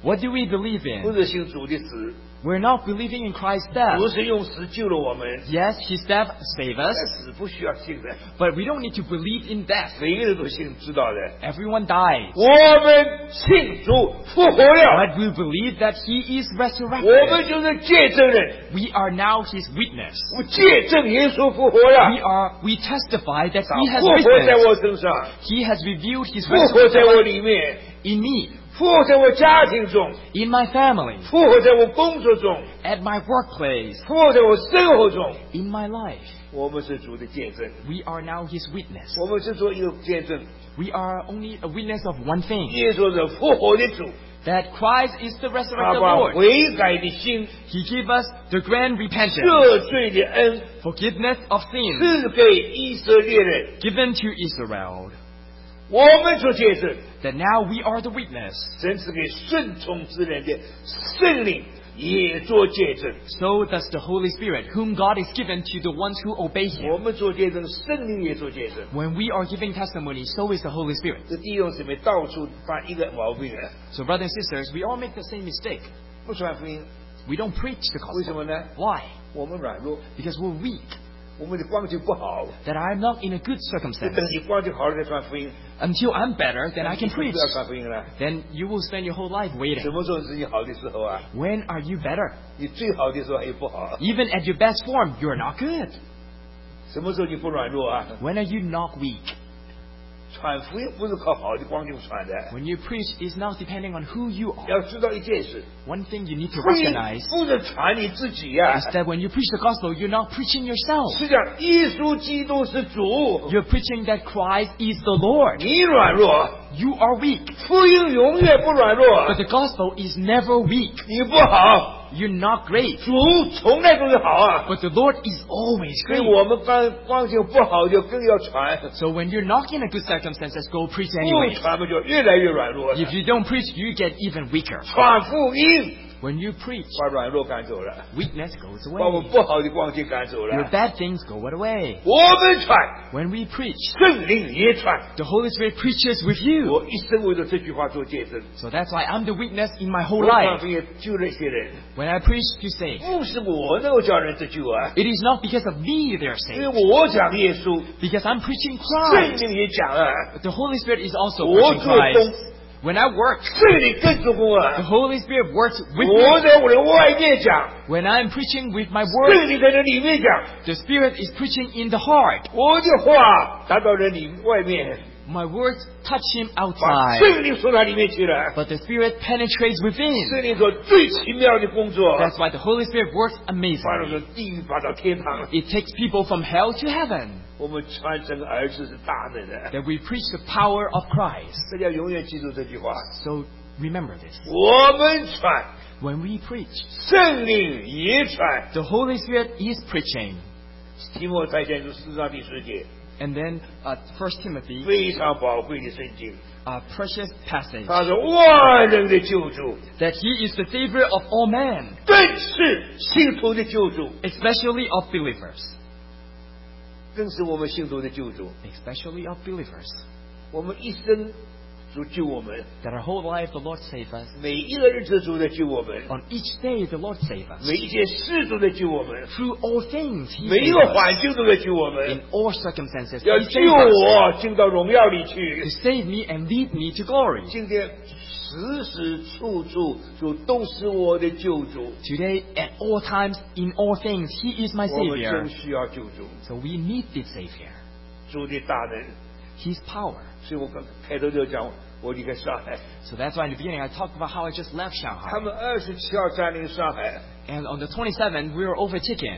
What do we believe 不 in? 是信主的死， We're not believing in Christ's 主 death. 是用死救了我们， Yes, His death saved 但 us, 死不需要信的， but we don't need to believe in death. 每个人都信，知道的。 Everyone dies. 我们信主复活了， But we believe that He is 我 resurrected. 们就是见证人， We are now His witness. 我见证耶稣复活了， We testify that 他 He has 复活在 risen. 我身上， He has revealed His 复活在我 resurrection 里面， in me, 复活在我家庭中， in my family, 复活在我工作中， at my workplace, 复活在我生活中。 in my life. 我们是主的见证， We are now His witness. 我们是做一个见证。 We are only a witness of one thing, 耶稣是复活的主， that Christ is the 他 resurrected 把 Lord. 悔改的心、 He gave us the grand repentance, 赦罪的恩 forgiveness of sin, 赐给以色列人。 given to Israel. 我们做见证， That now we are the witness. 神赐给顺从之人的圣灵也做见证。 So does the Holy Spirit, whom God is given to the ones who obey 我 Him. 们做见证，圣灵也做见证。 When we are giving testimony, so is the Holy Spirit. 这弟兄姊妹到处犯一个毛病啊， So brothers and sisters, we all make the same mistake. 不传福音， We don't preach the 为什 gospel. 么呢？ Why? 我们软弱， Because we're weak. 我们的光景不好， That I'm not in a good 就 circumstance. 等你光景好了再传福音。 Until I'm better, then I can 你 preach. 不要传福音了。 Then you will spend your whole life 什 waiting. 么时候是你好的时候啊？ When are you better? 你最好的时候还不好。 Even at your best form, you're not good. 什么时候你不软弱啊？ When are you not weak? 传福音不是靠好的光景传的， When you preach, it's not depending on who you are. 要知道一件事， One thing you need to 福音 recognize 不是传你自己呀、 is that when you preach the gospel, you're not preaching yourself. 是讲耶稣基督是主， You're preaching that Christ is the Lord. 你软弱， You are weak. 福音永远不软弱 But，the gospel is never weak. 你不好， You're not great. 主从来都是好啊。 But the Lord is always 所以 great. 我们光景不好就更要传， So when you're not in a good circumstances, go preach 不 anyway. 传嘛就越来越软弱。 If you don't preach, you get even weaker. 传福音 When you preach, 把软弱赶走了， weakness goes 把我们 away. 不好的光景赶走 Your 了。 bad things go away. 我们传， When we preach, 圣灵也传。 the Holy Spirit preaches with you. 我一生为了这句话做见证， So that's why I'm the witness in my 我 whole 传 life. 福音救了一些人， When I preach to say, 不是我能够叫人得救啊， it is not because of me they're 因为 saved. 我讲耶稣， Because I'm preaching 圣 Christ. 灵也讲啊， But the Holy Spirit is also 我 preaching 做工， Christ. When I work, 圣灵更做工 the 啊。 Holy Spirit works with 我 me. 在我的外面讲， When I'm preaching with my word, 圣灵在这里面讲， the Spirit is preaching in the heart. 我的话达到人里外面， My words touch him 把 outside. 圣灵送到里面去了。 But the Spirit penetrates within. 圣灵做最奇妙的工作， That's why the Holy Spirit works 把那 amazingly. 个地狱拔到天堂。 It takes people from hell to heaven. 我们传神的儿子是大能的， That we preach the power of Christ. 大家永远记住这句话。 So remember this. 我们传， When we preach, 圣灵也传。 the Holy Spirit is preaching. 提摩太前书4章第10节， And then 1 Timothy, 非常宝贵的圣经， a precious passage, 他是万人的救主， that He is the Savior of all men, 更是信徒的救主， especially of believers. 更是我们信徒的救主。 Especially of believers. 我们一生主救我们， That our whole life the Lord save us. 每一个日子主在救我们， On each day the Lord save us. 每一件事都在救我们， Through all things He 每一 save 个 us. 环境都在救我 In 们， all circumstances 要 He 救 save us. 我进到荣耀里 To 去。 save me and lead me to glory. 今天时时处处主都是我的救主， Today, at all times, in all things, He is my 我们 Savior. 真需要救主， So we need this Savior. 主的大能。 His power. 所以我刚开头就讲，我离开上海， So that's why in the beginning I talked about how I just left 他 Shanghai. 们27号占领上海， And on the 27th, we were overtaken.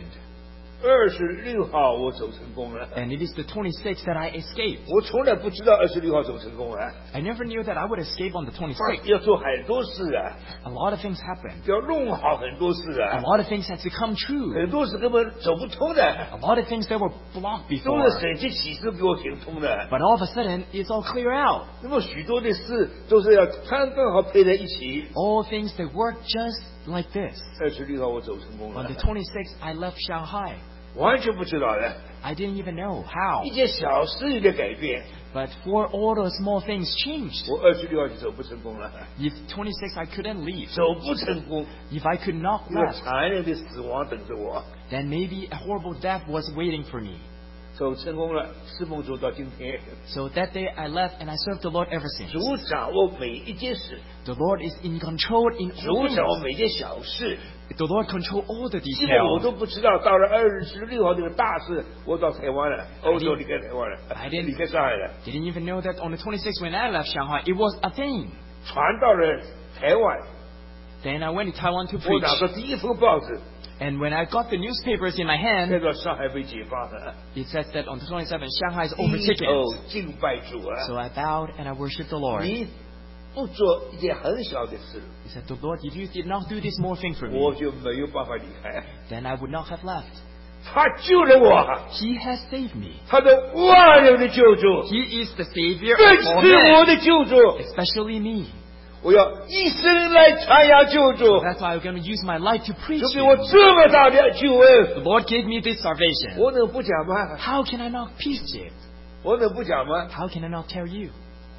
26号我走成功了。 And it is the 26th that I escaped. 我从来不知道26号走成功了， I never knew that I would escape on the 26th. 要做很多事啊， A lot of things happened. 要弄好很多事 A 啊， lot of things had to come true. 很多事根本走不通的， A lot of things that were blocked 都 before. 是神迹启示给我行通的。 But all of a sudden, it's all clear out. 那么许多的事都是要刚刚好配在一起。 All things that work just like this. 26号我走成功 On 了 the，26th, I left Shanghai. 完全不知道的。 I didn't even know how. 一件小事有点改变。 But for all those small things changed. 我26号就走不成功了， If 26 I couldn't leave, 走不成功， if I could not 一个 left, 残忍的死亡等着我。 then maybe a horrible death was waiting for me. 走成功了，侍奉主到今天， So that day I left and I served the Lord ever since. 主掌握每一件事， The Lord is in control in 主 all 掌握 things. 每件小事。 The Lord control all the 基本我 details. 都不知道，到了26号这个大事，我到台湾了，欧洲离开台湾了， I didn't- 离开上海了， Didn't even know that on the 26th when I left Shanghai, it was a thing. 传到了台湾。 Then I went to Taiwan to 我拿 preach. 到第一份报纸， And when I got the newspapers in my 看 hand, 到上海被解放了， it says that on the 27th, Shanghai is 低 overtaken. 头敬拜主啊！ So I bowed and I worshiped the Lord. 你不做一件很小的事， He said, "The Lord, if you did not do this small thing for 我 me, 就没有办法离开。 then I would not have left." 他救了我， He has saved me. 他的万人的救主， He is the Savior 更 of all 是我 men, 的救主。 especially me. 我要一生来传扬救主， That's why I'm going to use my life to preach 主给我 Him. 这么大的救恩， The Lord gave me this salvation. 我能不讲吗？ How can I not preach it? 我能不讲吗？ How can I not tell you?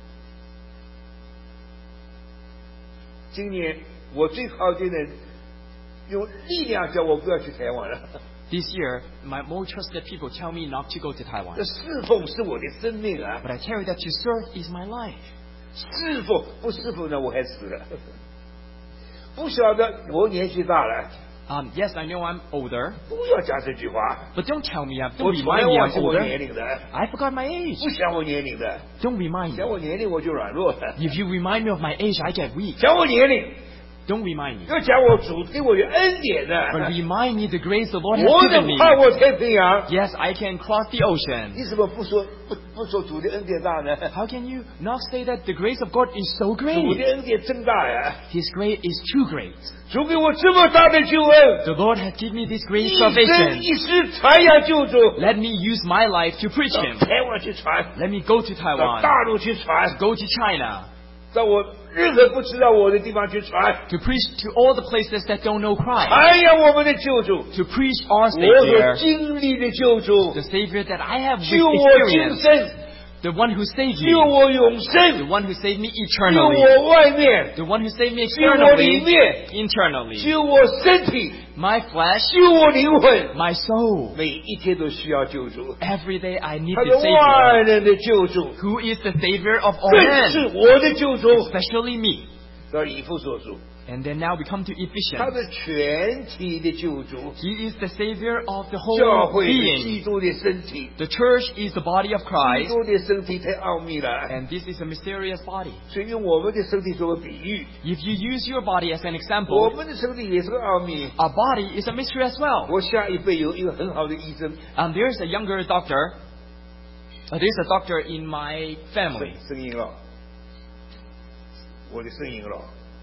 今年我最靠近的，用力量叫我不要去台湾了。 This year, my more trusted people tell me not to go to 这 Taiwan. 侍奉是我的生命啊！ But I tell you that to serve is my life. 侍奉不侍奉呢，我还死了。不晓得我年纪大了， Yes, I know I'm older, 不要讲这句话。 but don't tell me, 我 don't 从来 remind me 忘 I'm 记我 older. 年龄的， I forgot my age. 不想我年龄的， Don't remind 想 me. 我年龄我就软弱了。 If you remind me of my age, I get weak. 讲我年龄， Don't remind me. 要讲我主给我的恩典 But 的， remind me the grace the Lord has 我 given 能 me. 跨过太平洋。 Yes, I can cross the ocean. 你怎么不说主的恩典大呢？ How can you not say that the grace of God is so 主的 great? 恩典真大呀！ His grace is too great. 主给我这么大的救恩， The Lord has given me this 一 great 生 salvation. 一世传扬救主， Let me use my life to preach 到 Him. 台湾去传， Let me go to 到 Taiwan, 大陆去传， go to China, 到我任何不知道我的地方去传， to preach to all the places that don't know Christ, 传扬我们的救主， to preach our 我所 Savior, 经历的救主， the Savior that I have 救我今 experienced, 生， the one who saved 救 me, 我永 the 生， one who saved me 救 eternally, 我外面， the one who saved me 救我里 externally, 面， internally, 救我身体， my flesh, 救我灵魂， my soul. 每一天都需要救主， Every day I need 他 the 是万 Savior, 人的救主， who is the Savior of all 更 men, 是我的救主。 especially me. 到以弗所书， And then now we come to 他 Ephesians. 是全体的救主， He is the Savior of the 教 whole 会是 being. 基督的身体， The church is the body of 基 Christ, 督的身体太奥秘了， and this is a mysterious body. 所以用我们的身体作为比喻， If you use your body as an 我 example, 们的身体也是个奥秘。 our body is a mystery as well. 我下一辈有一个很好的医生， There's a younger doctor. There's a doctor in my family. 声音了，我的声音了，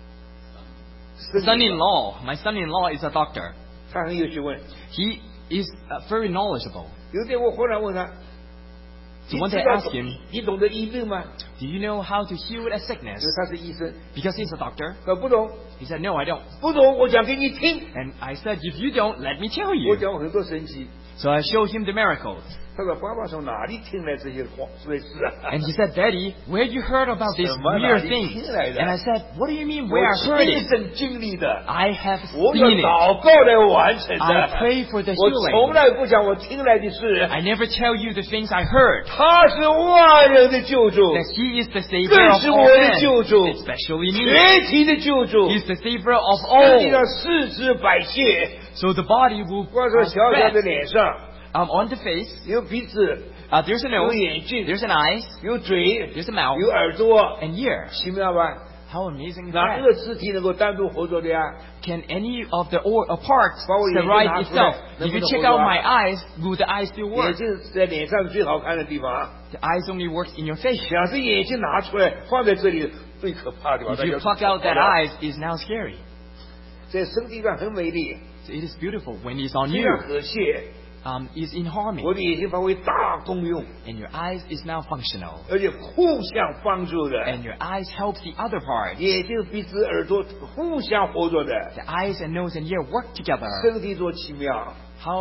Son-in-law. My son-in-law is a doctor. 他很有学问。 He is very knowledgeable. 有一天我忽然问他， So 你 one 知 day I 道 asked him, 你懂得医病吗？ do you know how to heal a 因 sickness? 为他是医生， Because he's a doctor. 他不懂， He said, no, I don't. 不懂，我讲给你听。 And I said, if you don't, let me tell 我 you. 讲我很多神奇。 So I showed him the miracles. 他说：“爸爸从哪里听来这些话这些事啊 And he said, Daddy, where you heard about this 什么 weird 哪里 thing? 听来的？ And I said, what do you mean 我 where I heard 亲 it? 身经历的， I have 我要 seen it. 祷告来完成 I 的。 pray for the 我从 healing. 来不讲我听来的事。 I never tell you the things I heard. 他是万人的救主， That he is the Savior 更 of 是 all 我的 men. 救主， Especially me. 全体的救主。 He's the Savior of 身体 all. 上四肢百械， So the body will 光说小小的 rest 脸上 on the face. 有鼻子， There's a 有 nose. 眼睛， There's an eyes. 有嘴， There's a mouth. 有耳朵， And ear. 奇妙吧？ How amazing is 哪 that? 个肢体能够单独活着的呀？ Can any of the parts 把我眼睛 survive 拿出来， itself? 能 If 不 you 能 check 活着 out 啊？ my eyes, will the eyes still 眼 work? 睛是在脸上最好看的地方， The eyes only works in your face. 想是眼睛拿出来放在这里最可怕的地方。 If you pluck out that eyes, it's now scary. 在身体上很美丽， So it is beautiful when it's on 非 you. 常和谐。 Is in harmony. 我的眼睛发挥大功用， And your eyes is now functional. 而且互相帮助的。 And your eyes help the other part. 眼睛、鼻子、耳朵互相合作的， The eyes and nose and ear work together. 身体多奇妙！ How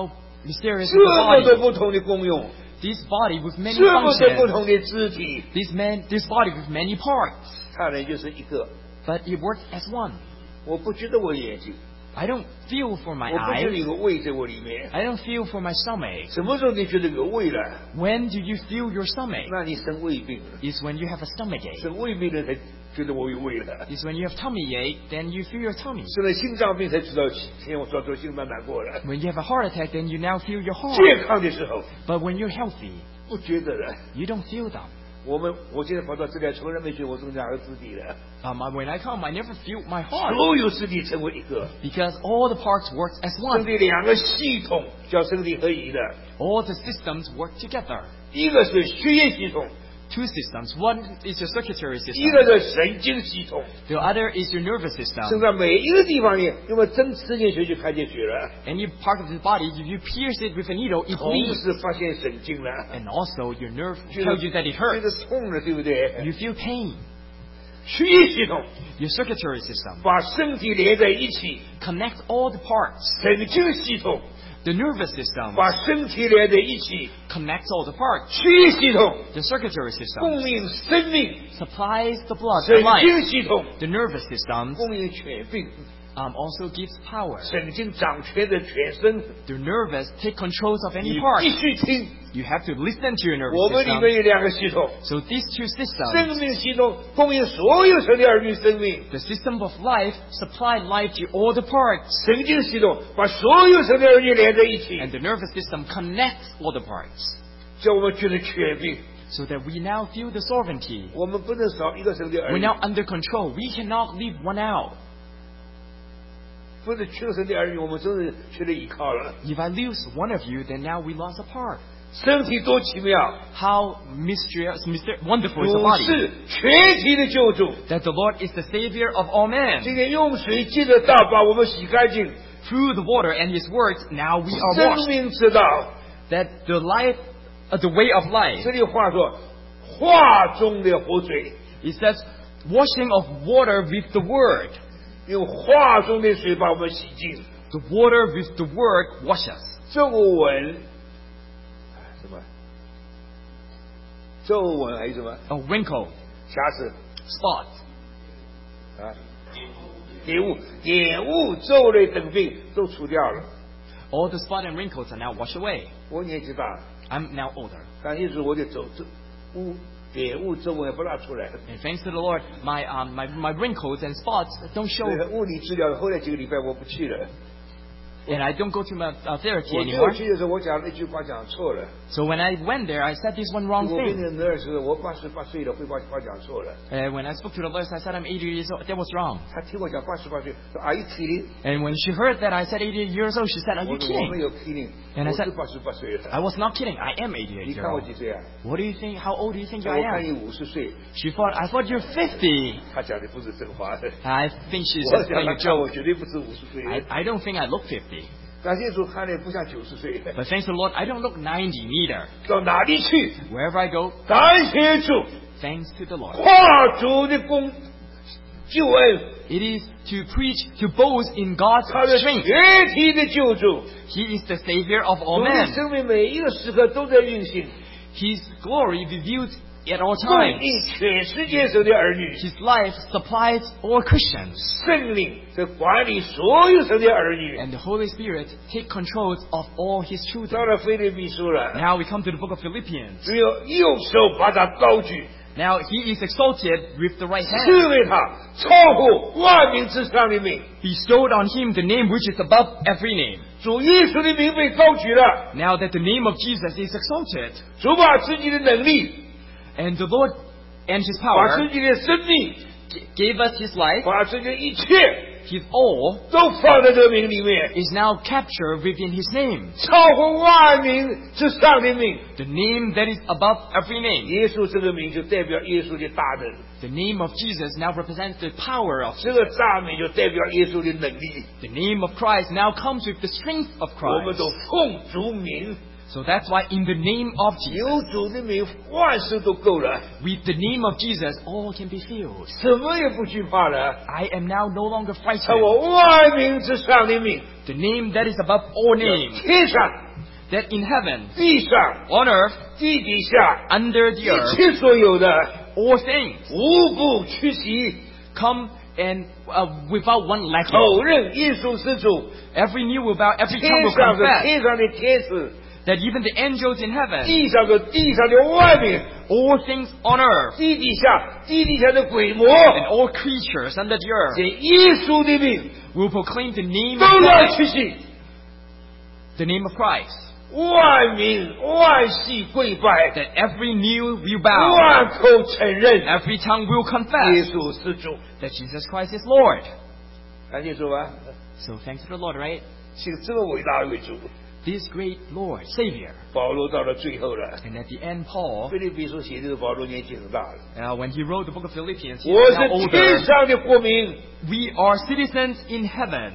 mysterious 这么多 body. 不同的功用， This body with many 这么多不 functions. 同的肢体， This body with many parts. 它呢就是一个。 But it works as one. 我不觉得我眼睛， I don't feel for my 我不觉得 eyes. 有个胃在我里面。 I don't feel for my stomach. 什么时候你觉得有胃了？ When do you feel your stomach? 那你生胃病了。 Is when you have a stomach ache. 生胃病了才觉得我有胃了。 Is when you have tummy ache, then you feel your tummy. 生了心脏病才知道，天我抓住心脏难过了。 When you have a heart attack, then you now feel your heart. 健康的时候 But when you're healthy, 不觉得了。 you don't feel them. 我现在跑到这里来，从来没觉得我中间还有肢体的， When I come, I never feel my heart 所有肢体成为一个。 because all the parts work as 身 one. 体两个系统叫身体合一的， All the systems work together. 一个是血液系统， Two systems. One is your circulatory 一 system. 个是神经系统。 The other is your nervous 身 system. 上每一个地方呢，用个针刺进去就看见血了， Any part of the body, if you pierce it with a needle, it 同 bleeds. 时发现神经了， And also your nerve 觉得 tells you that it 觉 hurts. 得痛了，对不对？ You feel pain. 血液系统 Your circulatory system 把身体连在一起， connects all the parts. 神经系统 The nervous system 把身体连在一起， connects all the parts. 血液系统 The circulatory system 供应生命， supplies the blood 神 for life. 经系统 The nervous system 供应权柄， also gives power. 神经掌权的全身。 The nervous take control of any 你 part. 必须听， You have to listen to your 我 nervous 们里 system. 面有两个系统， So these two 生 systems, 命系统供应所有神的儿女生命， the system of life, supply life to all the parts. 神经系统把所有神的儿女连在一起， And the nervous system connects all the parts. 叫我们觉得权柄。 So that we now feel the sovereignty. 我们不能少一个神的儿 We're 女， now under control. We cannot leave one out. 不是缺神的儿女，我们真是缺了依靠了。 If I lose one of you, then now we lost a part. 身体多奇妙， How wonderful is the 主 body. 是全体的救主。 That the Lord is the Savior of all men. 今天用水借着道把我们洗干净， Through the water and His words, now we are 生 washed. 命之道。 That the life, the way of life, 这里话说，话中的活水， it says, washing of water with the word. 用话中的水把我们洗净。 The water with the word washes. 皱纹，什么？皱纹还有什么 A wrinkle, 瑕疵 spot, 啊？点污、皱类等病都除掉了。 all the spot and wrinkles are now washed away. 我年纪大了， I'm now older. 感谢主，我就点污、皱纹也不大出来。 And thanks to the Lord, my wrinkles and spots don't show. 物理治疗后来几个礼拜我不去了。 And I don't go to my therapy 我最 anymore. 后去的时候，我讲了一句话讲错了。 So when I went there, I said this one wrong 我跟 thing. 那 nurse 我88岁了，会把话讲错了。 When I spoke to the nurse, I said I'm 80 years old. That was wrong. 他听我讲88岁，说 Are you kidding？ And when she heard that I said 80 years old, she said, Are 我 you 说我没 kidding? 有 kidding， And I 我是 said- 88岁了。 I was not kidding. I am 88 你 years 看我 old. 几岁啊？ What do you think? How old do you think 我 I 看 am? 你50岁。 I thought you're 50. 他讲的不是真话的。 I think she's 我 just 想 playing 他 a 看我 joke. 绝对不是50岁。 I don't think I look 50. 感谢主，看的不像90岁。 But thanks to the Lord, I don't look 90 neither. 到哪里去？ Wherever I go, 感谢主， thanks to the Lord. 跨主的救恩， It is to preach, to boast in God's 他的 strength. 全体的救主。 He is the Savior of all 我们的 men. 生命每一个时刻都在运行， His glory revealed at all 供 times. 应全世界上的儿女。 His life supplies all Christians. 圣灵在管理所有神的儿女。 And the Holy Spirit take control of all His 到 children. 了腓立比书了， Now we come to the book of Philippians. 只有右手把他高举， Now He is exalted with the right hand. 赐给他超乎万民之上的名。 Bestowed on Him the name which is above every name. 主耶稣的名被高举了， Now that the name of Jesus is exalted, 主把自己的能力， and the Lord and His 把 power 自己的生命， gave us His life, 把自己的一切 His all 都放在这个名里面， is now captured within His name. 超乎万民之上的名。 The name that is above every name. 耶稣这个名就代表耶稣的大能， The name of Jesus now represents the power of 这个大名就代表耶稣的能力。 the name of Christ now comes with the strength of 我们 Christ. 都奉主名， So that's why in the name of Jesus, 有主的名，万事都够了， with the name of Jesus, all can be filled. 什么也不惧怕了。 I am now no longer 超 frightened. 我万民之上的名， The name that is above all names, 天上 that in heaven, 地上、 on earth, 地底下 under the 一 earth, 切所有的 all things 无不屈膝， come and without one 否 lacking. 认耶稣是主。 Every knee will bow, every tongue 天 will 上的 confess 天上的天使， that even the angels in heaven, 地上的万民， all things on earth, 地底下的鬼魔， and all creatures under the earth 写耶稣的名 will proclaim the name 都 of 要 Christ, 屈膝， the name of Christ, 万民万系跪拜， that every knee will bow, 万口承认 every tongue will 耶 confess 稣是主。 that Jesus Christ is Lord. 感谢主吧， So thanks to the Lord, right? 是这么伟大的一位主。 This great Lord, Savior. 保罗到了最后了， And at the end, Paul, 腓立比书写这个保罗年纪很大了。 when he wrote the book of Philippians, he 我 was now 是天 older. 上的国民。 We are citizens in heaven.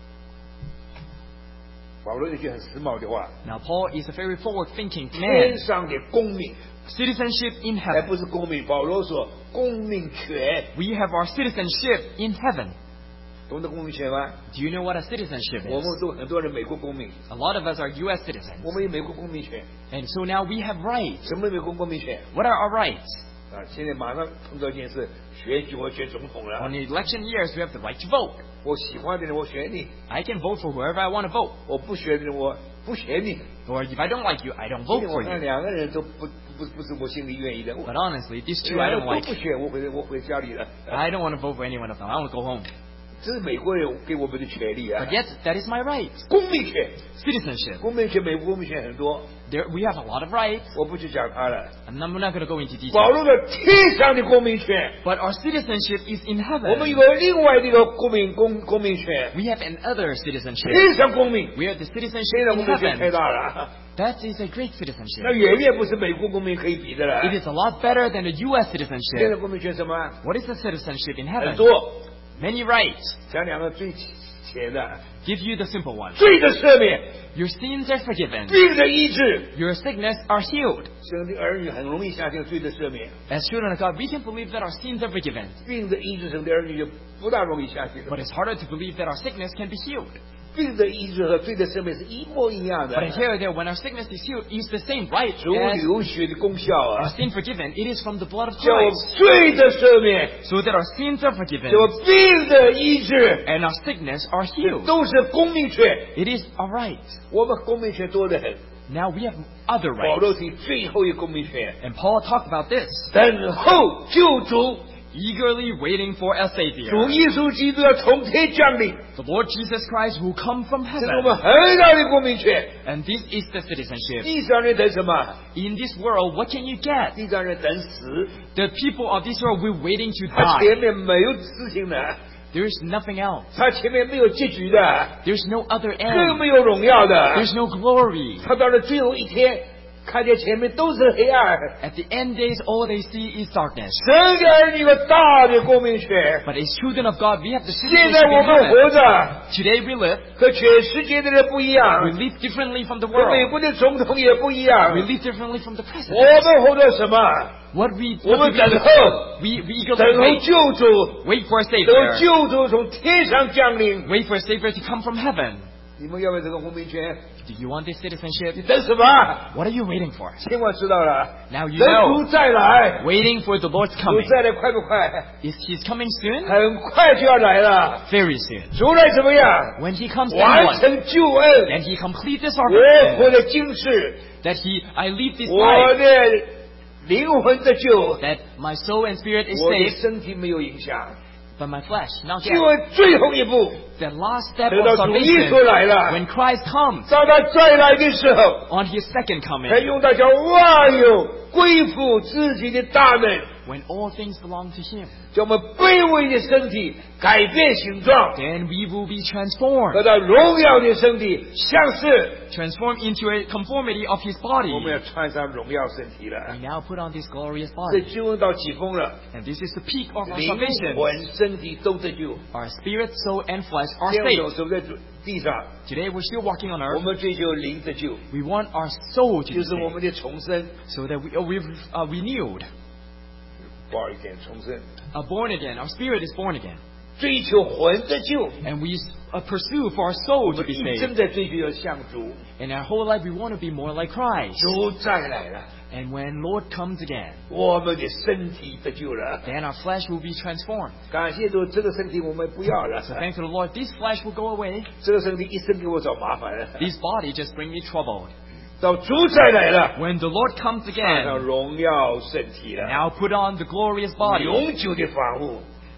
保罗有一句很时髦的话： Now, Paul is a very forward-thinking 天 man. 上的公民， Citizenship in 而 heaven. 不是公民。保罗说公民权， We have our citizenship in heaven. 懂得公民权吗？ Do you know what a citizenship 我 is? 们都很多人美国公民， A lot of us are U.S. citizens. 我们有美国公民权。 And so now we have rights. 什么美国公民权 What are our rights? 啊？现在马上碰到一件事，选举我选总统 On 了。 the election years, we have the right to vote. 我喜欢的人我选你， I can vote for whoever I want to vote. 我不选的人我不选你。 Or if I don't like you, I don't 因 vote 为我 for 看 you. 两个人都不是我心里愿意的。我 But honestly, these two I 两 don't 个 like. 都不选，我回家里了。 I don't want to vote for any one of them. I want to go home. 这是美国人给我们的权利啊 But，yet, that is my right. 公民权， Citizenship. 公民权，美国公民权很多， There, we have a lot of rights. 我不去讲它了。 I'm not going to go into 保 detail. 罗的天上的公民权， But our citizenship is in 我们 heaven. 有另外的一个公民权， We have another citizenship. 天上公民， We have the 天 citizenship 上 in 公民权太 heaven. 大了， That is a great 那 citizenship. 远远不是美国公民可以比的了。 It is a lot better than the U.S. 天 citizenship. 上公民权什么？ What is the citizenship in 很 heaven? 多， Many rights. 讲两个最浅的， Give you the simple one. 罪的赦免， Your sins are forgiven. 病的医治。 Your sickness are healed. 生的儿女很容易相信罪的赦免， As children of God, we can believe that our sins are forgiven. 病的医治生的儿女就不大容易相信了。 But it's harder to believe that our sickness can be healed. 病的医治和罪的赦免是一模一样的， But here, there, when our sickness is healed, it's the same, right? 主 As 流血的功效 our 啊， sin forgiven, it is from the blood of 叫我 Christ. 罪的赦免， So that our sins are forgiven 叫我病的医治， and our sickness are healed. 都是公民权。 It is our right. 我们公民权多得很。 Now we have other 保 rights. 罗提最后一个公民权， And Paul talked about this. 等候救主， Eagerly waiting for a 主 Savior. 耶稣基督要从天降临， The Lord Jesus Christ who come from 这是我们 heaven. 很大的公民权。 And this is the citizenship. 地上人等什么？ In this world, what can you get? 地上人等死， The people of this world, we're waiting to 他 die. 前面没有事情的， There is nothing else. 他前面没有结局的， There's no other 更 end. 没有荣耀的。 There's no glory. 他到了最后一天，看见前面都是黑暗。 At the end days, all they see is darkness. 神给儿女一个大的公民权。 But as children of God, we have the 现 citizenship 在我 in 们 heaven. 活着 Today we live. 和全世界的人不一 We 样， live differently from the 和美 world. 国的总统也不一样 We。live differently from the 我 president. 们活着什么？ What we 我们 do 等 we 候， we 等 eagerly 候 wait, 救主， wait for a 等 Savior. 候救主从天上降临。 Wait for a Savior to come from heaven. 你们要不要这个公民权？ Do you want this citizenship? 你等什么？ What are you waiting for? 千万知道了， Now you 等 know. 主再来， Waiting for the Lord's 主 coming. 再来快不快？ Is He's coming soon? 很快就要来了。 Very soon. 主来怎么样？ When He comes 完 down, 成救恩， then He completes this 我活 salvation. 的今世， That I live this 我 life. 的灵魂的救， That my soul and spirit is 我的 saved, 身体没有影响。 but my flesh not 救 yet. 恩最后一步， The last step 等 of 到主耶 salvation, 稣来了， when Christ comes 当他再来的时候， on His second 才 coming, 用到叫万有归附自己的大能， when all things belong to Him, 叫我们卑微的身体改变形状， then we will be 得 transformed, 到荣耀的身体，像是 transformed into a conformity of His 我 body. 们要穿上荣耀身体了 We。now put on this glorious 这 body. 救恩到几峰了？ And this is the peak of our 灵 salvation. 魂、身体都得救。 Our spirit, soul, and flesh are 这样 saved. 走在地上， Today we're still walking on 我 earth. 们追求灵的救， We want our soul to 就 be 是我 saved 们的重生， so that we're renewed, 不好一点重生。 born again. Our spirit is born again. 追求魂的救， And we pursue for our soul 我 to 们 be 一生 saved. 在追求要像主。 In our whole life, we want to be more like Christ. 主再来了， And when Lord comes again, 我们的身体得救了。 then our flesh will be transformed. 感谢主，这个身体我们不要了。 So thanks to the Lord, this flesh will go away. 这个身体一生给我找麻烦了。 This body just bring me trouble. 到主再来了， When the Lord comes 穿 again, 上荣耀身体了， now put on the glorious body. 永久的防护。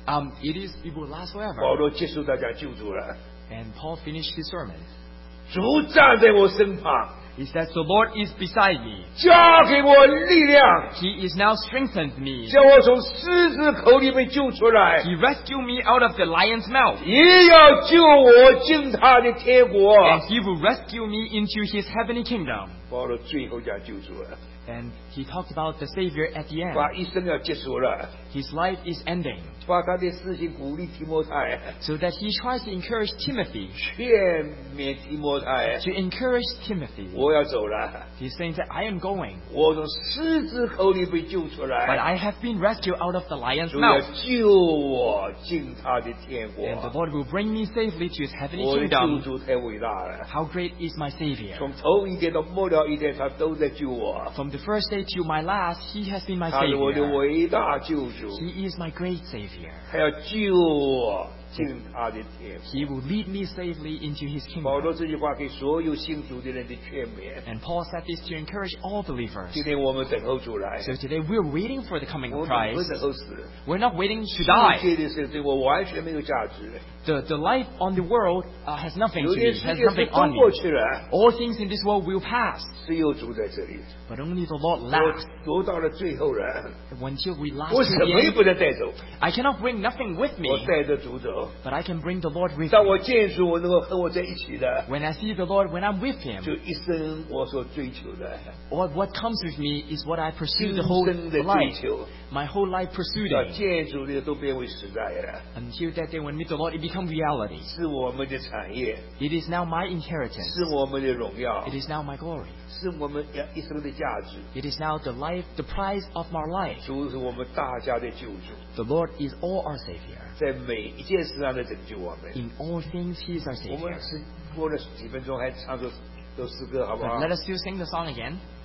It will last 保 forever. 罗结束大家救主了， And Paul finished his sermon. 主站在我身旁， He says, the Lord is beside me. 加给我力量， He is now strengthened me. 叫我从狮子口里被救出来， He rescued me out of the lion's mouth. 也要救我进他的天国。 And he will rescue me into his heavenly kingdom. 保罗最后讲救主了， And he talked about the Savior at the 把 end. 一生要结束了， His life is ending. 把他的事情鼓励提摩太， So that he tries to encourage Timothy. 劝勉提摩太， To encourage Timothy. 我要走了， He's saying that I am going. 我从狮子口里被救出 But 来， I have been rescued out of the lion's 主要 mouth. 救我进他的天 And the 国。 Lord will bring me safely to his heavenly 我的救 kingdom. 主太伟大了， How great is my Savior. 从头一天到末了一天，他都在救我， From the first day to my last, he has been my 他是我的 Savior. 伟大救主， He is my great Savior. 他要救我进他的天国。 He will lead me safely into his 保 kingdom. 罗这句话给所有信主的人的劝勉。 And Paul said this to encourage all believers. 今天我们等候主来， So today we're waiting for the coming 我 of 们不 Christ. 等候死。 We're not waiting to 世 die. 界的事对我完全没有价值， The life on the world has nothing 有 to 些 you, 世 has 界是 nothing 都 on 过 you. 去了， All things in this world will pass, 只有主在这里。 but only the Lord 我 lasts 读到了最后了， until we last 我 to 什 the 么也 end. 不能带走， I cannot bring nothing with 我 me, 带着主走。 but I can bring the Lord with 当 me. 我见主，我能够和我在一起的， When I see the Lord, when I'm with 就 Him, 一生我所追求的， what comes with me is what I pursue 今 the whole 生的追 life. 求， My whole life 要 pursuing. 见主的都变为实在了， Until that day when meet the Lord, it becomes reality. 是我们的产业， It is now my inheritance. 是我们的荣耀 It，is now my glory. 是我们一生的价值。 It is now the prize of my life. 主是我们大家的救主， The Lord is all our Savior. 在每一件事上的拯救我们。 In all things, He is our 我们 Savior. 是过了几分钟，还唱首诗歌，好不好 But let us still sing the song again.